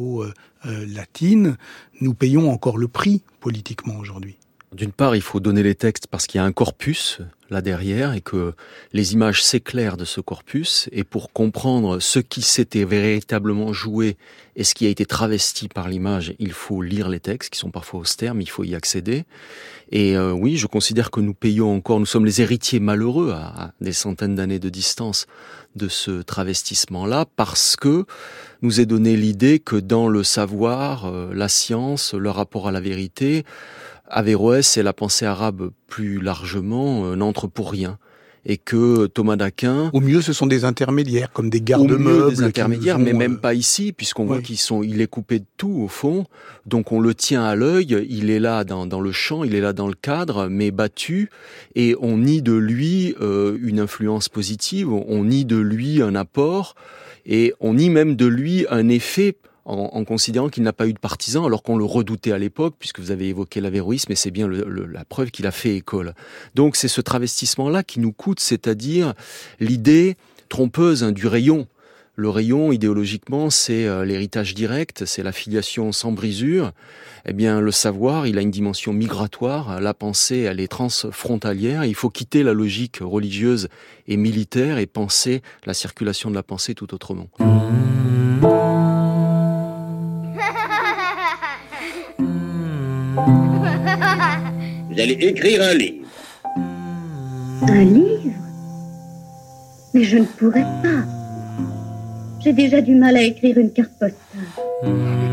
arabo-latine, nous payons encore le prix politiquement aujourd'hui. D'une part, il faut donner les textes parce qu'il y a un corpus là derrière et que les images s'éclairent de ce corpus. Et pour comprendre ce qui s'était véritablement joué et ce qui a été travesti par l'image, il faut lire les textes qui sont parfois austères, mais il faut y accéder. Et oui, je considère que nous payons encore, nous sommes les héritiers malheureux à des centaines d'années de distance de ce travestissement-là parce que nous est donné l'idée que dans le savoir, la science, le rapport à la vérité, Averroès et la pensée arabe plus largement n'entrent pour rien. Et que Thomas d'Aquin... Au mieux, ce sont des intermédiaires, comme des garde-meubles. Des intermédiaires, mais même pas ici, puisqu'on voit il est coupé de tout, au fond. Donc on le tient à l'œil, il est là dans le champ, il est là dans le cadre, mais battu. Et on nie de lui une influence positive, on nie de lui un apport, et on nie même de lui un effet en considérant qu'il n'a pas eu de partisans, alors qu'on le redoutait à l'époque, puisque vous avez évoqué l'avéroïsme, et c'est bien la preuve qu'il a fait école. Donc c'est ce travestissement-là qui nous coûte, c'est-à-dire l'idée trompeuse du rayon. Le rayon, idéologiquement, c'est l'héritage direct, c'est la filiation sans brisure. Eh bien, le savoir, il a une dimension migratoire, la pensée, elle est transfrontalière, il faut quitter la logique religieuse et militaire et penser la circulation de la pensée tout autrement. Vous allez écrire un livre. Un livre ? Mais je ne pourrais pas. J'ai déjà du mal à écrire une carte postale.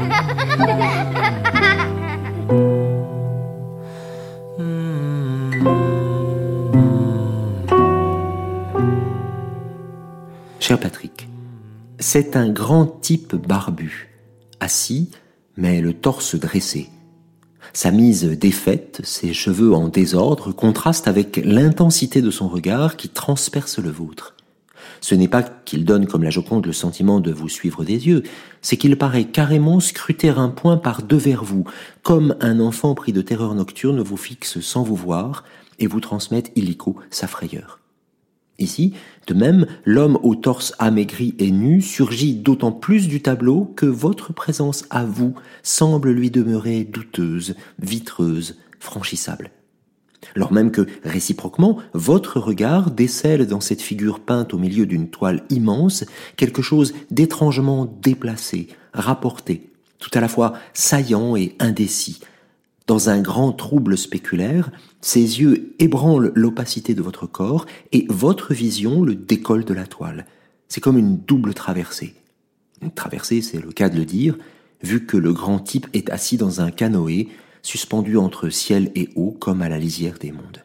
Cher Patrick, c'est un grand type barbu, assis, mais le torse dressé. Sa mise défaite, ses cheveux en désordre, contrastent avec l'intensité de son regard qui transperce le vôtre. Ce n'est pas qu'il donne comme la Joconde le sentiment de vous suivre des yeux, c'est qu'il paraît carrément scruter un point par devers vous, comme un enfant pris de terreur nocturne vous fixe sans vous voir et vous transmette illico sa frayeur. Ici, de même, l'homme au torse amaigri et nu surgit d'autant plus du tableau que votre présence à vous semble lui demeurer douteuse, vitreuse, franchissable. Lors même que, réciproquement, votre regard décèle dans cette figure peinte au milieu d'une toile immense quelque chose d'étrangement déplacé, rapporté, tout à la fois saillant et indécis. Dans un grand trouble spéculaire, ses yeux ébranlent l'opacité de votre corps et votre vision le décolle de la toile. C'est comme une double traversée. Une traversée, c'est le cas de le dire, vu que le grand type est assis dans un canoë, suspendu entre ciel et eau, comme à la lisière des mondes.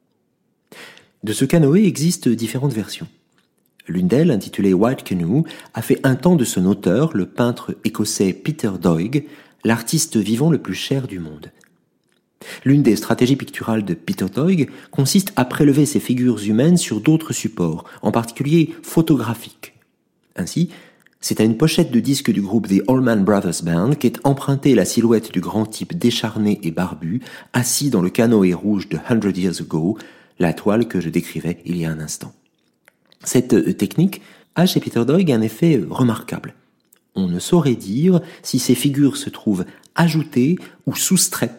De ce canoë existent différentes versions. L'une d'elles, intitulée White Canoe, a fait un temps de son auteur, le peintre écossais Peter Doig, l'artiste vivant le plus cher du monde. L'une des stratégies picturales de Peter Doig consiste à prélever ces figures humaines sur d'autres supports, en particulier photographiques. Ainsi, c'est à une pochette de disque du groupe The Allman Brothers Band qu'est empruntée la silhouette du grand type décharné et barbu, assis dans le canoë rouge de 100 Years Ago, la toile que je décrivais il y a un instant. Cette technique a chez Peter Doig un effet remarquable. On ne saurait dire si ces figures se trouvent ajoutées ou soustraites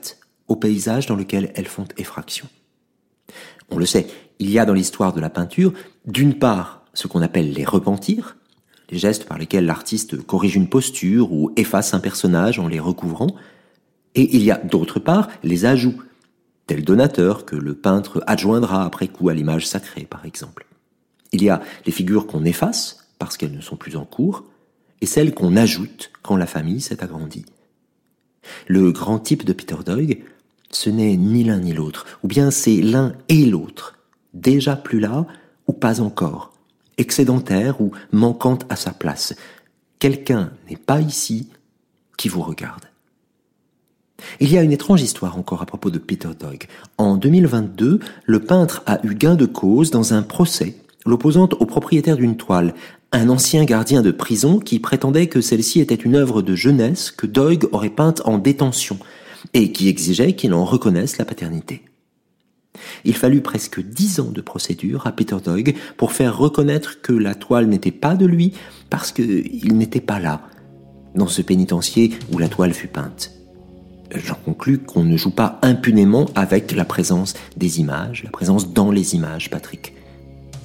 au paysage dans lequel elles font effraction. On le sait, il y a dans l'histoire de la peinture, d'une part, ce qu'on appelle les repentirs, les gestes par lesquels l'artiste corrige une posture ou efface un personnage en les recouvrant, et il y a d'autre part les ajouts, tel donateur que le peintre adjoindra après coup à l'image sacrée, par exemple. Il y a les figures qu'on efface parce qu'elles ne sont plus en cours, et celles qu'on ajoute quand la famille s'est agrandie. Le grand type de Peter Doig, ce n'est ni l'un ni l'autre, ou bien c'est l'un et l'autre, déjà plus là ou pas encore, excédentaire ou manquant à sa place. Quelqu'un n'est pas ici qui vous regarde. Il y a une étrange histoire encore à propos de Peter Doig. En 2022, le peintre a eu gain de cause dans un procès l'opposant au propriétaire d'une toile, un ancien gardien de prison qui prétendait que celle-ci était une œuvre de jeunesse que Doig aurait peinte en détention et qui exigeait qu'il en reconnaisse la paternité. Il fallut presque 10 ans de procédure à Peter Doig pour faire reconnaître que la toile n'était pas de lui parce qu'il n'était pas là, dans ce pénitencier où la toile fut peinte. J'en conclus qu'on ne joue pas impunément avec la présence des images, la présence dans les images, Patrick. Patrick ?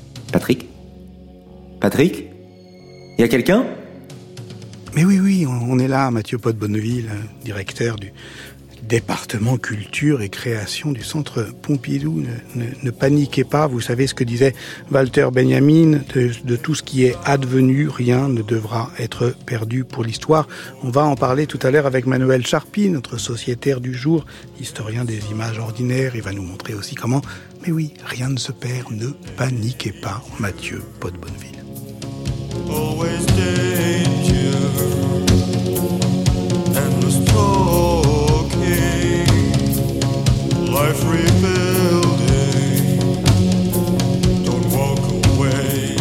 Patrick ? Il y a quelqu'un ? Mais oui, on est là, Mathieu Pot-Bonneville, directeur du département culture et création du Centre Pompidou. Ne paniquez pas, vous savez ce que disait Walter Benjamin, de tout ce qui est advenu, rien ne devra être perdu pour l'histoire. On va en parler tout à l'heure avec Manuel Charpy, notre sociétaire du jour, historien des images ordinaires. Il va nous montrer aussi comment, mais oui, rien ne se perd, ne paniquez pas, Mathieu Pot-Bonneville. Always danger, endless talking, life rebuilding, don't walk away.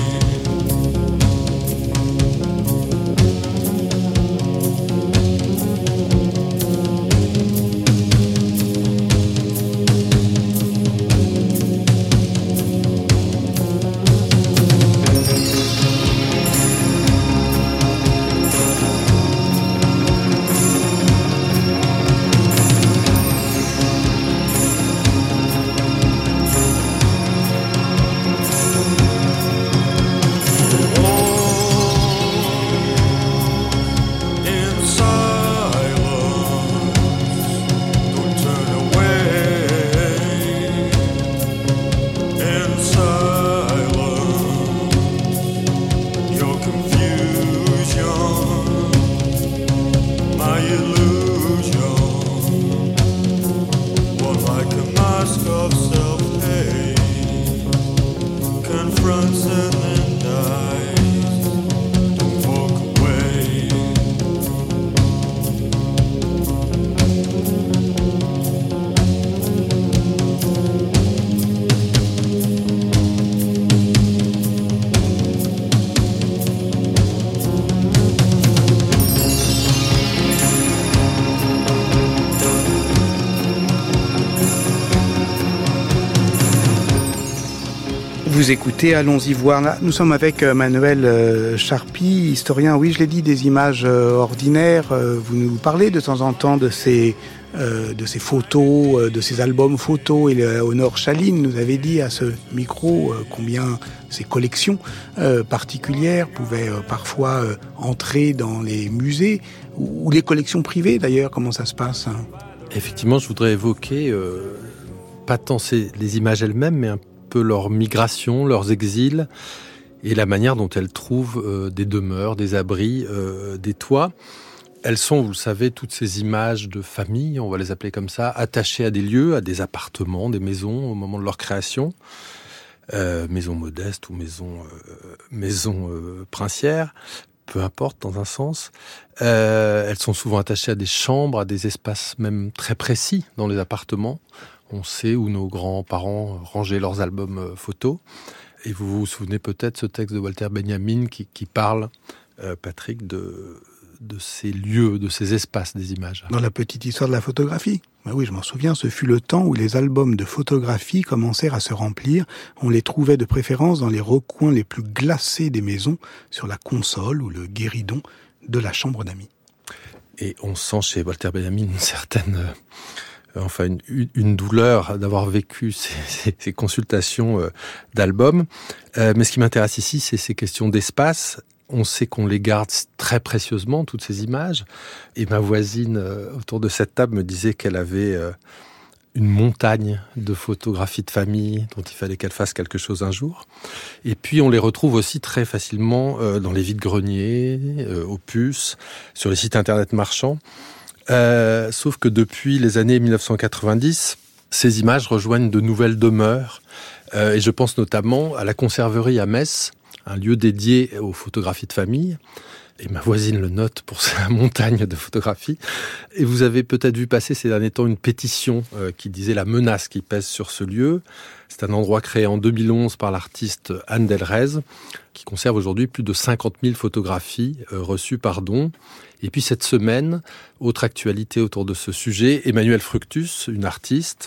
Vous écoutez, allons-y voir. Là, nous sommes avec Manuel Charpy, historien, oui, je l'ai dit, des images ordinaires. Vous nous parlez de temps en temps de ces photos, de ces albums photos. Et Honor Chaline nous avait dit à ce micro combien ces collections particulières pouvaient parfois entrer dans les musées ou les collections privées d'ailleurs. Comment ça se passe, hein ? Effectivement, je voudrais évoquer pas tant les images elles-mêmes, mais un peu leur migration, leurs exils et la manière dont elles trouvent des demeures, des abris, des toits. Elles sont, vous le savez, toutes ces images de famille, on va les appeler comme ça, attachées à des lieux, à des appartements, des maisons au moment de leur création, maisons modestes ou maisons princières, peu importe dans un sens. Elles sont souvent attachées à des chambres, à des espaces même très précis dans les appartements. On sait où nos grands-parents rangeaient leurs albums photos. Et vous vous souvenez peut-être ce texte de Walter Benjamin qui parle, Patrick, de ces lieux, de ces espaces des images. Dans la petite histoire de la photographie. Ben oui, je m'en souviens, ce fut le temps où les albums de photographie commencèrent à se remplir. On les trouvait de préférence dans les recoins les plus glacés des maisons, sur la console ou le guéridon de la chambre d'amis. Et on sent chez Walter Benjamin une certaine une douleur d'avoir vécu ces consultations d'albums. Mais ce qui m'intéresse ici, c'est ces questions d'espace. On sait qu'on les garde très précieusement, toutes ces images. Et ma voisine autour de cette table me disait qu'elle avait une montagne de photographies de famille dont il fallait qu'elle fasse quelque chose un jour. Et puis on les retrouve aussi très facilement dans les vides-greniers, aux puces, sur les sites internet marchands. Sauf que depuis les années 1990, ces images rejoignent de nouvelles demeures. Et je pense notamment à la Conserverie à Metz, un lieu dédié aux photographies de famille. Et ma voisine le note pour sa montagne de photographies. Et vous avez peut-être vu passer ces derniers temps une pétition qui disait la menace qui pèse sur ce lieu. C'est un endroit créé en 2011 par l'artiste Anne Delrez, qui conserve aujourd'hui plus de 50 000 photographies reçues par don. Et puis cette semaine, autre actualité autour de ce sujet, Emmanuelle Fructus, une artiste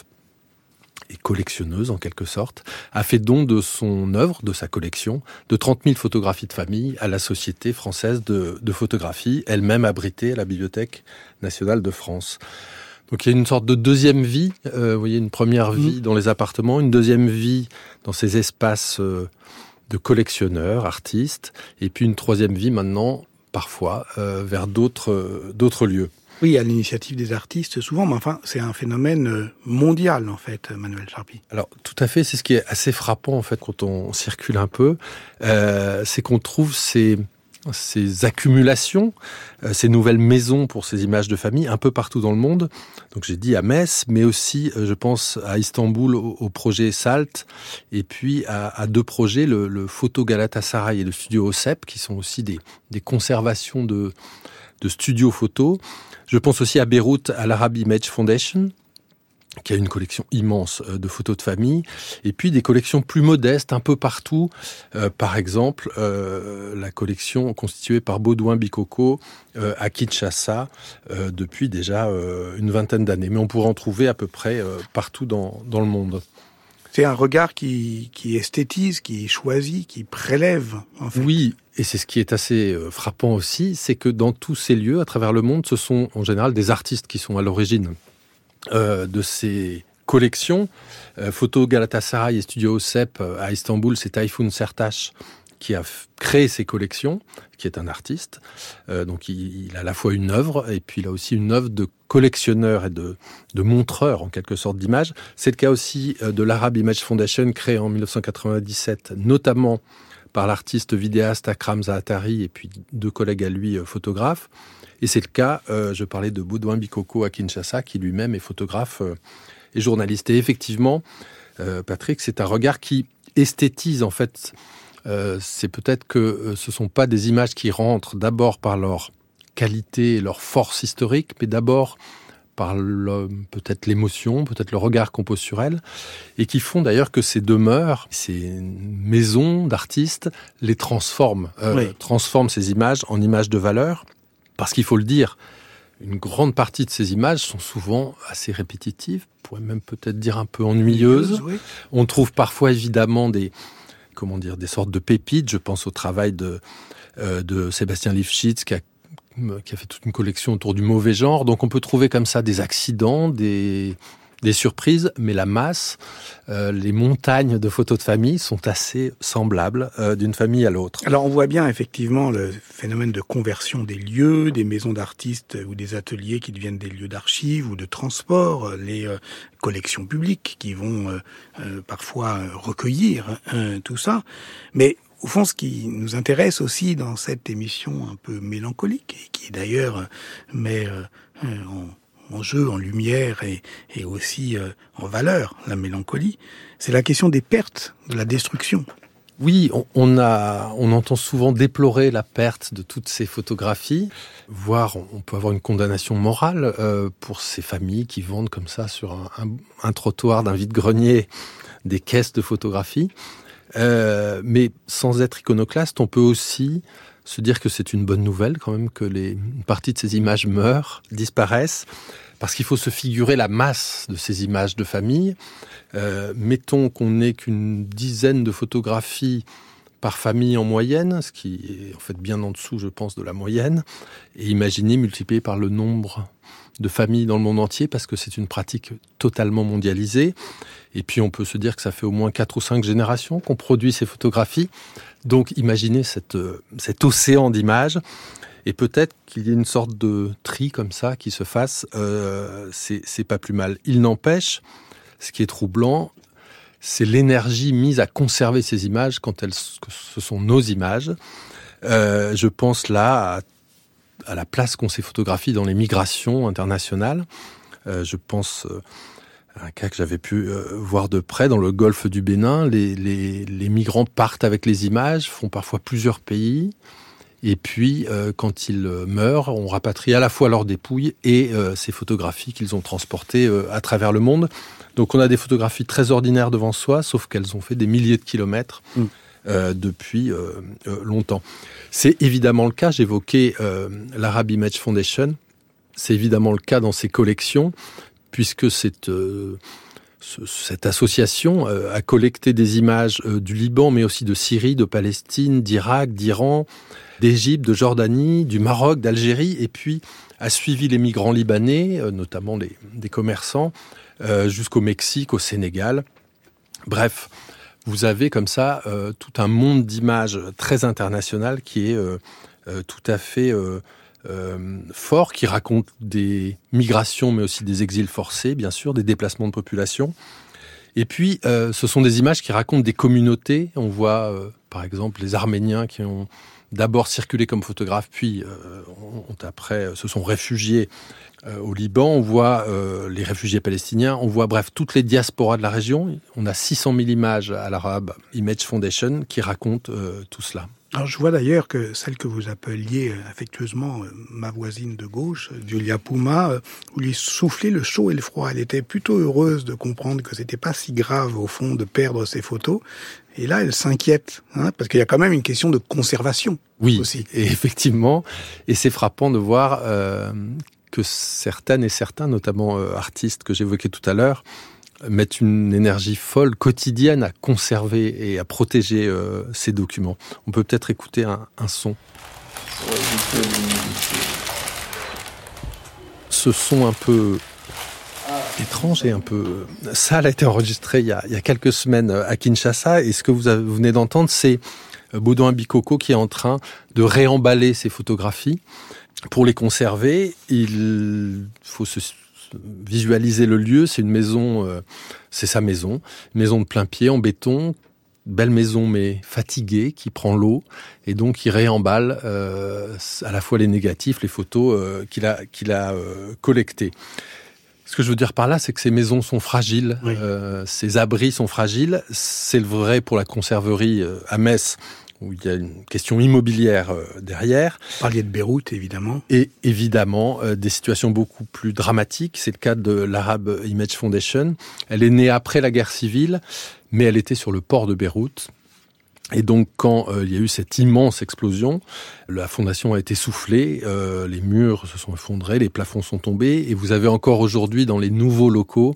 et collectionneuse en quelque sorte, a fait don de son œuvre, de sa collection, de 30 000 photographies de famille à la Société française de photographie, elle-même abritée à la Bibliothèque nationale de France. Donc il y a une sorte de deuxième vie, vous voyez, une première vie dans les appartements, une deuxième vie dans ces espaces de collectionneurs, artistes, et puis une troisième vie maintenant, parfois, vers d'autres lieux. Oui, à l'initiative des artistes, souvent, mais enfin, c'est un phénomène mondial, en fait, Manuel Charpy. Alors, tout à fait, c'est ce qui est assez frappant, en fait, quand on circule un peu, c'est qu'on trouve ces accumulations, ces nouvelles maisons pour ces images de famille un peu partout dans le monde. Donc j'ai dit à Metz, mais aussi, je pense, à Istanbul, au projet SALT, et puis à deux projets, le Photo Galatasaray et le Studio OSEP, qui sont aussi des conservations de studios photos. Je pense aussi à Beyrouth, à l'Arab Image Foundation, qui a une collection immense de photos de famille, et puis des collections plus modestes un peu partout. Par exemple, la collection constituée par Baudouin Bikoko à Kinshasa depuis déjà une vingtaine d'années. Mais on pourrait en trouver à peu près partout dans le monde. C'est un regard qui esthétise, qui choisit, qui prélève, en fait. Oui, et c'est ce qui est assez frappant aussi, c'est que dans tous ces lieux, à travers le monde, ce sont en général des artistes qui sont à l'origine de ces collections. Photo Galatasaray et Studio OSEP à Istanbul, c'est Tayfun Sertaç qui a créé ces collections, qui est un artiste. Donc il a à la fois une œuvre, et puis il a aussi une œuvre de collectionneur et de montreur, en quelque sorte, d'images. C'est le cas aussi de l'Arab Image Foundation, créée en 1997, notamment par l'artiste vidéaste Akram Zaatari et puis deux collègues à lui, photographes. Et c'est le cas, je parlais de Baudouin Bikoko à Kinshasa, qui lui-même est photographe et journaliste. Et effectivement, Patrick, c'est un regard qui esthétise, en fait. C'est peut-être que ce ne sont pas des images qui rentrent d'abord par leur qualité et leur force historique, mais d'abord par peut-être l'émotion, peut-être le regard qu'on pose sur elles, et qui font d'ailleurs que ces demeures, ces maisons d'artistes, les transforment, transforment ces images en images de valeur. Parce qu'il faut le dire, une grande partie de ces images sont souvent assez répétitives, on pourrait même peut-être dire un peu ennuyeuses. Oui. On trouve parfois évidemment des sortes de pépites. Je pense au travail de Sébastien Lifshitz qui a fait toute une collection autour du mauvais genre. Donc on peut trouver comme ça des accidents, des surprises, mais la masse, les montagnes de photos de famille sont assez semblables d'une famille à l'autre. Alors on voit bien effectivement le phénomène de conversion des lieux, des maisons d'artistes ou des ateliers qui deviennent des lieux d'archives ou de transport, les collections publiques qui vont parfois recueillir tout ça. Mais au fond, ce qui nous intéresse aussi dans cette émission un peu mélancolique, et qui d'ailleurs met en jeu, en lumière et aussi en valeur la mélancolie, c'est la question des pertes, de la destruction. Oui, on entend souvent déplorer la perte de toutes ces photographies, voire on peut avoir une condamnation morale pour ces familles qui vendent comme ça sur un trottoir d'un vide-grenier des caisses de photographies. Mais sans être iconoclaste, on peut aussi se dire que c'est une bonne nouvelle quand même que une partie de ces images meurent, disparaissent, parce qu'il faut se figurer la masse de ces images de famille. Mettons qu'on n'ait qu'une dizaine de photographies par famille en moyenne, ce qui est en fait bien en dessous, je pense, de la moyenne. Et imaginez multiplié par le nombre de familles dans le monde entier, parce que c'est une pratique totalement mondialisée. Et puis on peut se dire que ça fait au moins 4 ou 5 générations qu'on produit ces photographies. Donc imaginez cet océan d'images. Et peut-être qu'il y ait une sorte de tri comme ça qui se fasse, c'est pas plus mal. Il n'empêche, ce qui est troublant, c'est l'énergie mise à conserver ces images quand ce sont nos images. Je pense là à la place qu'ont ces photographies dans les migrations internationales. Je pense à un cas que j'avais pu voir de près dans le golfe du Bénin. Les migrants partent avec les images, font parfois plusieurs pays. Et puis, quand ils meurent, on rapatrie à la fois leurs dépouilles et ces photographies qu'ils ont transportées à travers le monde. Donc on a des photographies très ordinaires devant soi, sauf qu'elles ont fait des milliers de kilomètres depuis longtemps. C'est évidemment le cas, j'évoquais l'Arab Image Foundation, c'est évidemment le cas dans ses collections, puisque cette association a collecté des images du Liban, mais aussi de Syrie, de Palestine, d'Irak, d'Iran, d'Égypte, de Jordanie, du Maroc, d'Algérie, et puis a suivi les migrants libanais, notamment des commerçants, jusqu'au Mexique, au Sénégal. Bref, vous avez comme ça tout un monde d'images très international qui est tout à fait fort, qui raconte des migrations, mais aussi des exils forcés, bien sûr, des déplacements de population. Et puis, ce sont des images qui racontent des communautés. On voit, par exemple, les Arméniens qui ont d'abord circulé comme photographes, puis après se sont réfugiés au Liban. On voit les réfugiés palestiniens. On voit, bref, toutes les diasporas de la région. On a 600 000 images à l'Arab Image Foundation qui racontent tout cela. Alors je vois d'ailleurs que celle que vous appeliez affectueusement ma voisine de gauche, Julia Puma, vous lui soufflez le chaud et le froid. Elle était plutôt heureuse de comprendre que c'était pas si grave au fond de perdre ses photos. Et là, elle s'inquiète, parce qu'il y a quand même une question de conservation. Oui, aussi. Et effectivement, et c'est frappant de voir que certaines et certains, notamment artistes que j'évoquais tout à l'heure, mettent une énergie folle, quotidienne, à conserver et à protéger ces documents. On peut peut-être écouter un son. Ce son un peu étrange et un peu sale a été enregistré il y a quelques semaines à Kinshasa, et ce que vous venez d'entendre, c'est Baudouin Bikoko qui est en train de réemballer ses photographies. Pour les conserver, il faut se visualiser le lieu. C'est une maison, c'est sa maison, une maison de plein pied en béton, belle maison mais fatiguée, qui prend l'eau, et donc il réemballe à la fois les négatifs, les photos qu'il a collectées. Ce que je veux dire par là, c'est que ces maisons sont fragiles, oui. Ces abris sont fragiles. C'est le vrai pour la conserverie à Metz, où il y a une question immobilière derrière. Vous parliez de Beyrouth, évidemment. Et évidemment, des situations beaucoup plus dramatiques. C'est le cas de l'Arab Image Foundation. Elle est née après la guerre civile, mais elle était sur le port de Beyrouth. Et donc, quand il y a eu cette immense explosion, la fondation a été soufflée, les murs se sont effondrés, les plafonds sont tombés, et vous avez encore aujourd'hui dans les nouveaux locaux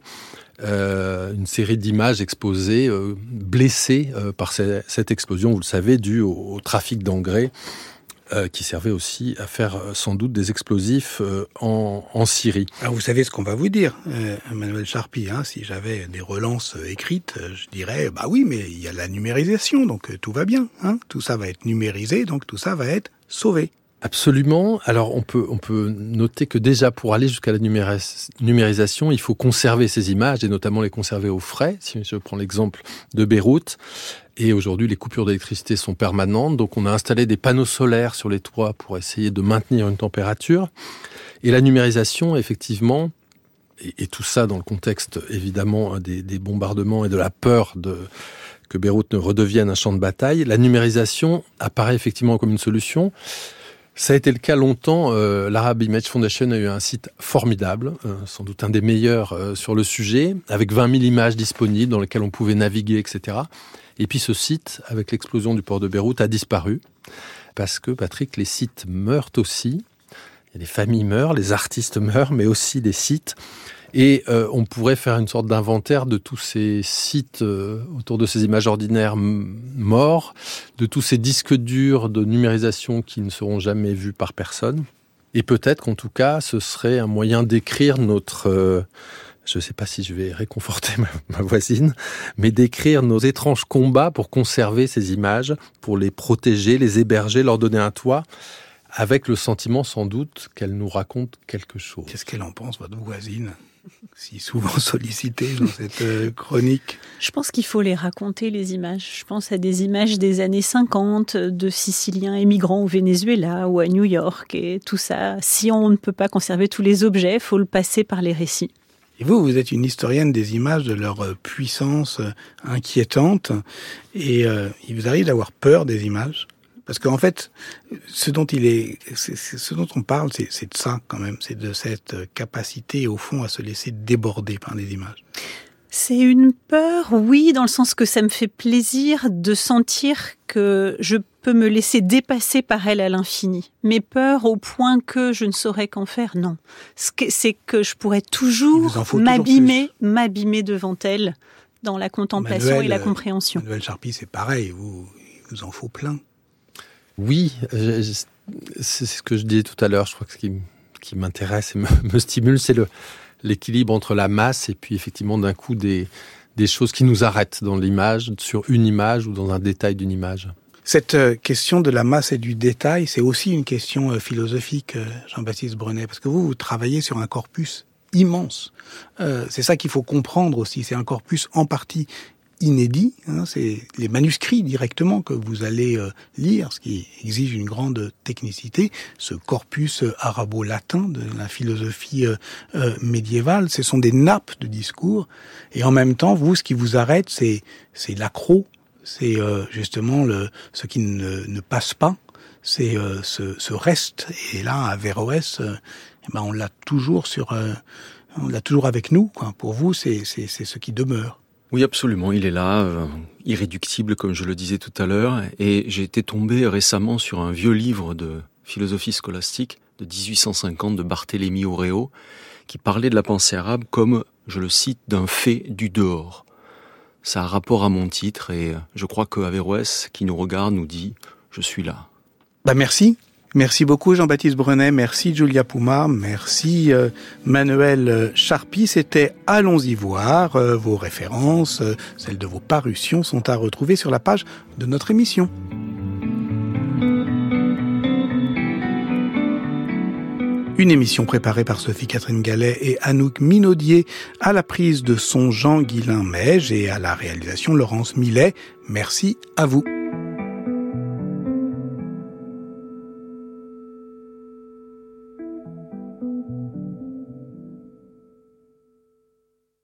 une série d'images exposées, blessées par cette explosion, vous le savez, due au trafic d'engrais, qui servait aussi à faire sans doute des explosifs en Syrie. Alors vous savez ce qu'on va vous dire, Emmanuel Charpie, si j'avais des relances écrites, je dirais, bah oui, mais il y a la numérisation, donc tout va bien, tout ça va être numérisé, donc tout ça va être sauvé. Absolument. Alors on peut noter que déjà pour aller jusqu'à la numérisation, il faut conserver ces images et notamment les conserver au frais. Si je prends l'exemple de Beyrouth, et aujourd'hui les coupures d'électricité sont permanentes, donc on a installé des panneaux solaires sur les toits pour essayer de maintenir une température. Et la numérisation, effectivement, et tout ça dans le contexte évidemment des bombardements et de la peur que Beyrouth ne redevienne un champ de bataille, la numérisation apparaît effectivement comme une solution. Ça a été le cas longtemps. L'Arab Image Foundation a eu un site formidable, sans doute un des meilleurs sur le sujet, avec 20 000 images disponibles dans lesquelles on pouvait naviguer, etc. Et puis ce site, avec l'explosion du port de Beyrouth, a disparu. Parce que, Patrick, les sites meurent aussi. Les familles meurent, les artistes meurent, mais aussi les sites. Et on pourrait faire une sorte d'inventaire de tous ces sites autour de ces images ordinaires morts, de tous ces disques durs de numérisation qui ne seront jamais vus par personne. Et peut-être qu'en tout cas, ce serait un moyen d'écrire notre... je ne sais pas si je vais réconforter ma voisine, mais d'écrire nos étranges combats pour conserver ces images, pour les protéger, les héberger, leur donner un toit, avec le sentiment sans doute qu'elles nous racontent quelque chose. Qu'est-ce qu'elle en pense, votre voisine, si souvent sollicitée dans cette chronique? Je pense qu'il faut les raconter, les images. Je pense à des images des années 50 de Siciliens émigrants au Venezuela ou à New York et tout ça. Si on ne peut pas conserver tous les objets, il faut le passer par les récits. Et vous êtes une historienne des images, de leur puissance inquiétante, et il vous arrive d'avoir peur des images? Parce qu'en fait, ce dont on parle, c'est de ça quand même, c'est de cette capacité au fond à se laisser déborder par les images. C'est une peur, oui, dans le sens que ça me fait plaisir de sentir que je peux me laisser dépasser par elle à l'infini. Mais peur au point que je ne saurais qu'en faire, non. C'est que je pourrais toujours m'abîmer devant elle dans la contemplation et la compréhension. Manuel Charpie, c'est pareil, il vous en faut plein. Oui, c'est ce que je disais tout à l'heure. Je crois que ce qui m'intéresse et me stimule, c'est l'équilibre entre la masse et puis effectivement d'un coup des choses qui nous arrêtent dans l'image, sur une image ou dans un détail d'une image. Cette question de la masse et du détail, c'est aussi une question philosophique, Jean-Baptiste Brenet, parce que vous travaillez sur un corpus immense. C'est ça qu'il faut comprendre aussi, c'est un corpus en partie inédit, c'est les manuscrits directement que vous allez lire, ce qui exige une grande technicité, ce corpus arabo-latin de la philosophie médiévale, ce sont des nappes de discours, et en même temps, vous, ce qui vous arrête, c'est l'accroc, c'est justement ce qui ne passe pas, c'est ce reste, et là, à Averroès, on l'a toujours avec nous, quoi. Pour vous, c'est ce qui demeure. Oui, absolument, il est là, irréductible, comme je le disais tout à l'heure, et j'ai été tombé récemment sur un vieux livre de philosophie scolastique de 1850 de Barthélemy Auréo, qui parlait de la pensée arabe comme, je le cite, d'un fait du dehors. Ça a rapport à mon titre, et je crois que Averroès, qui nous regarde, nous dit « je suis là ». Merci. Merci beaucoup Jean-Baptiste Brenet, merci Julia Poumar, merci Manuel Charpie. C'était Allons-y voir. Vos références, celles de vos parutions, sont à retrouver sur la page de notre émission. Une émission préparée par Sophie-Catherine Gallet et Anouk Minaudier, à la prise de son Jean-Guilain Meige et à la réalisation Laurence Millet. Merci à vous.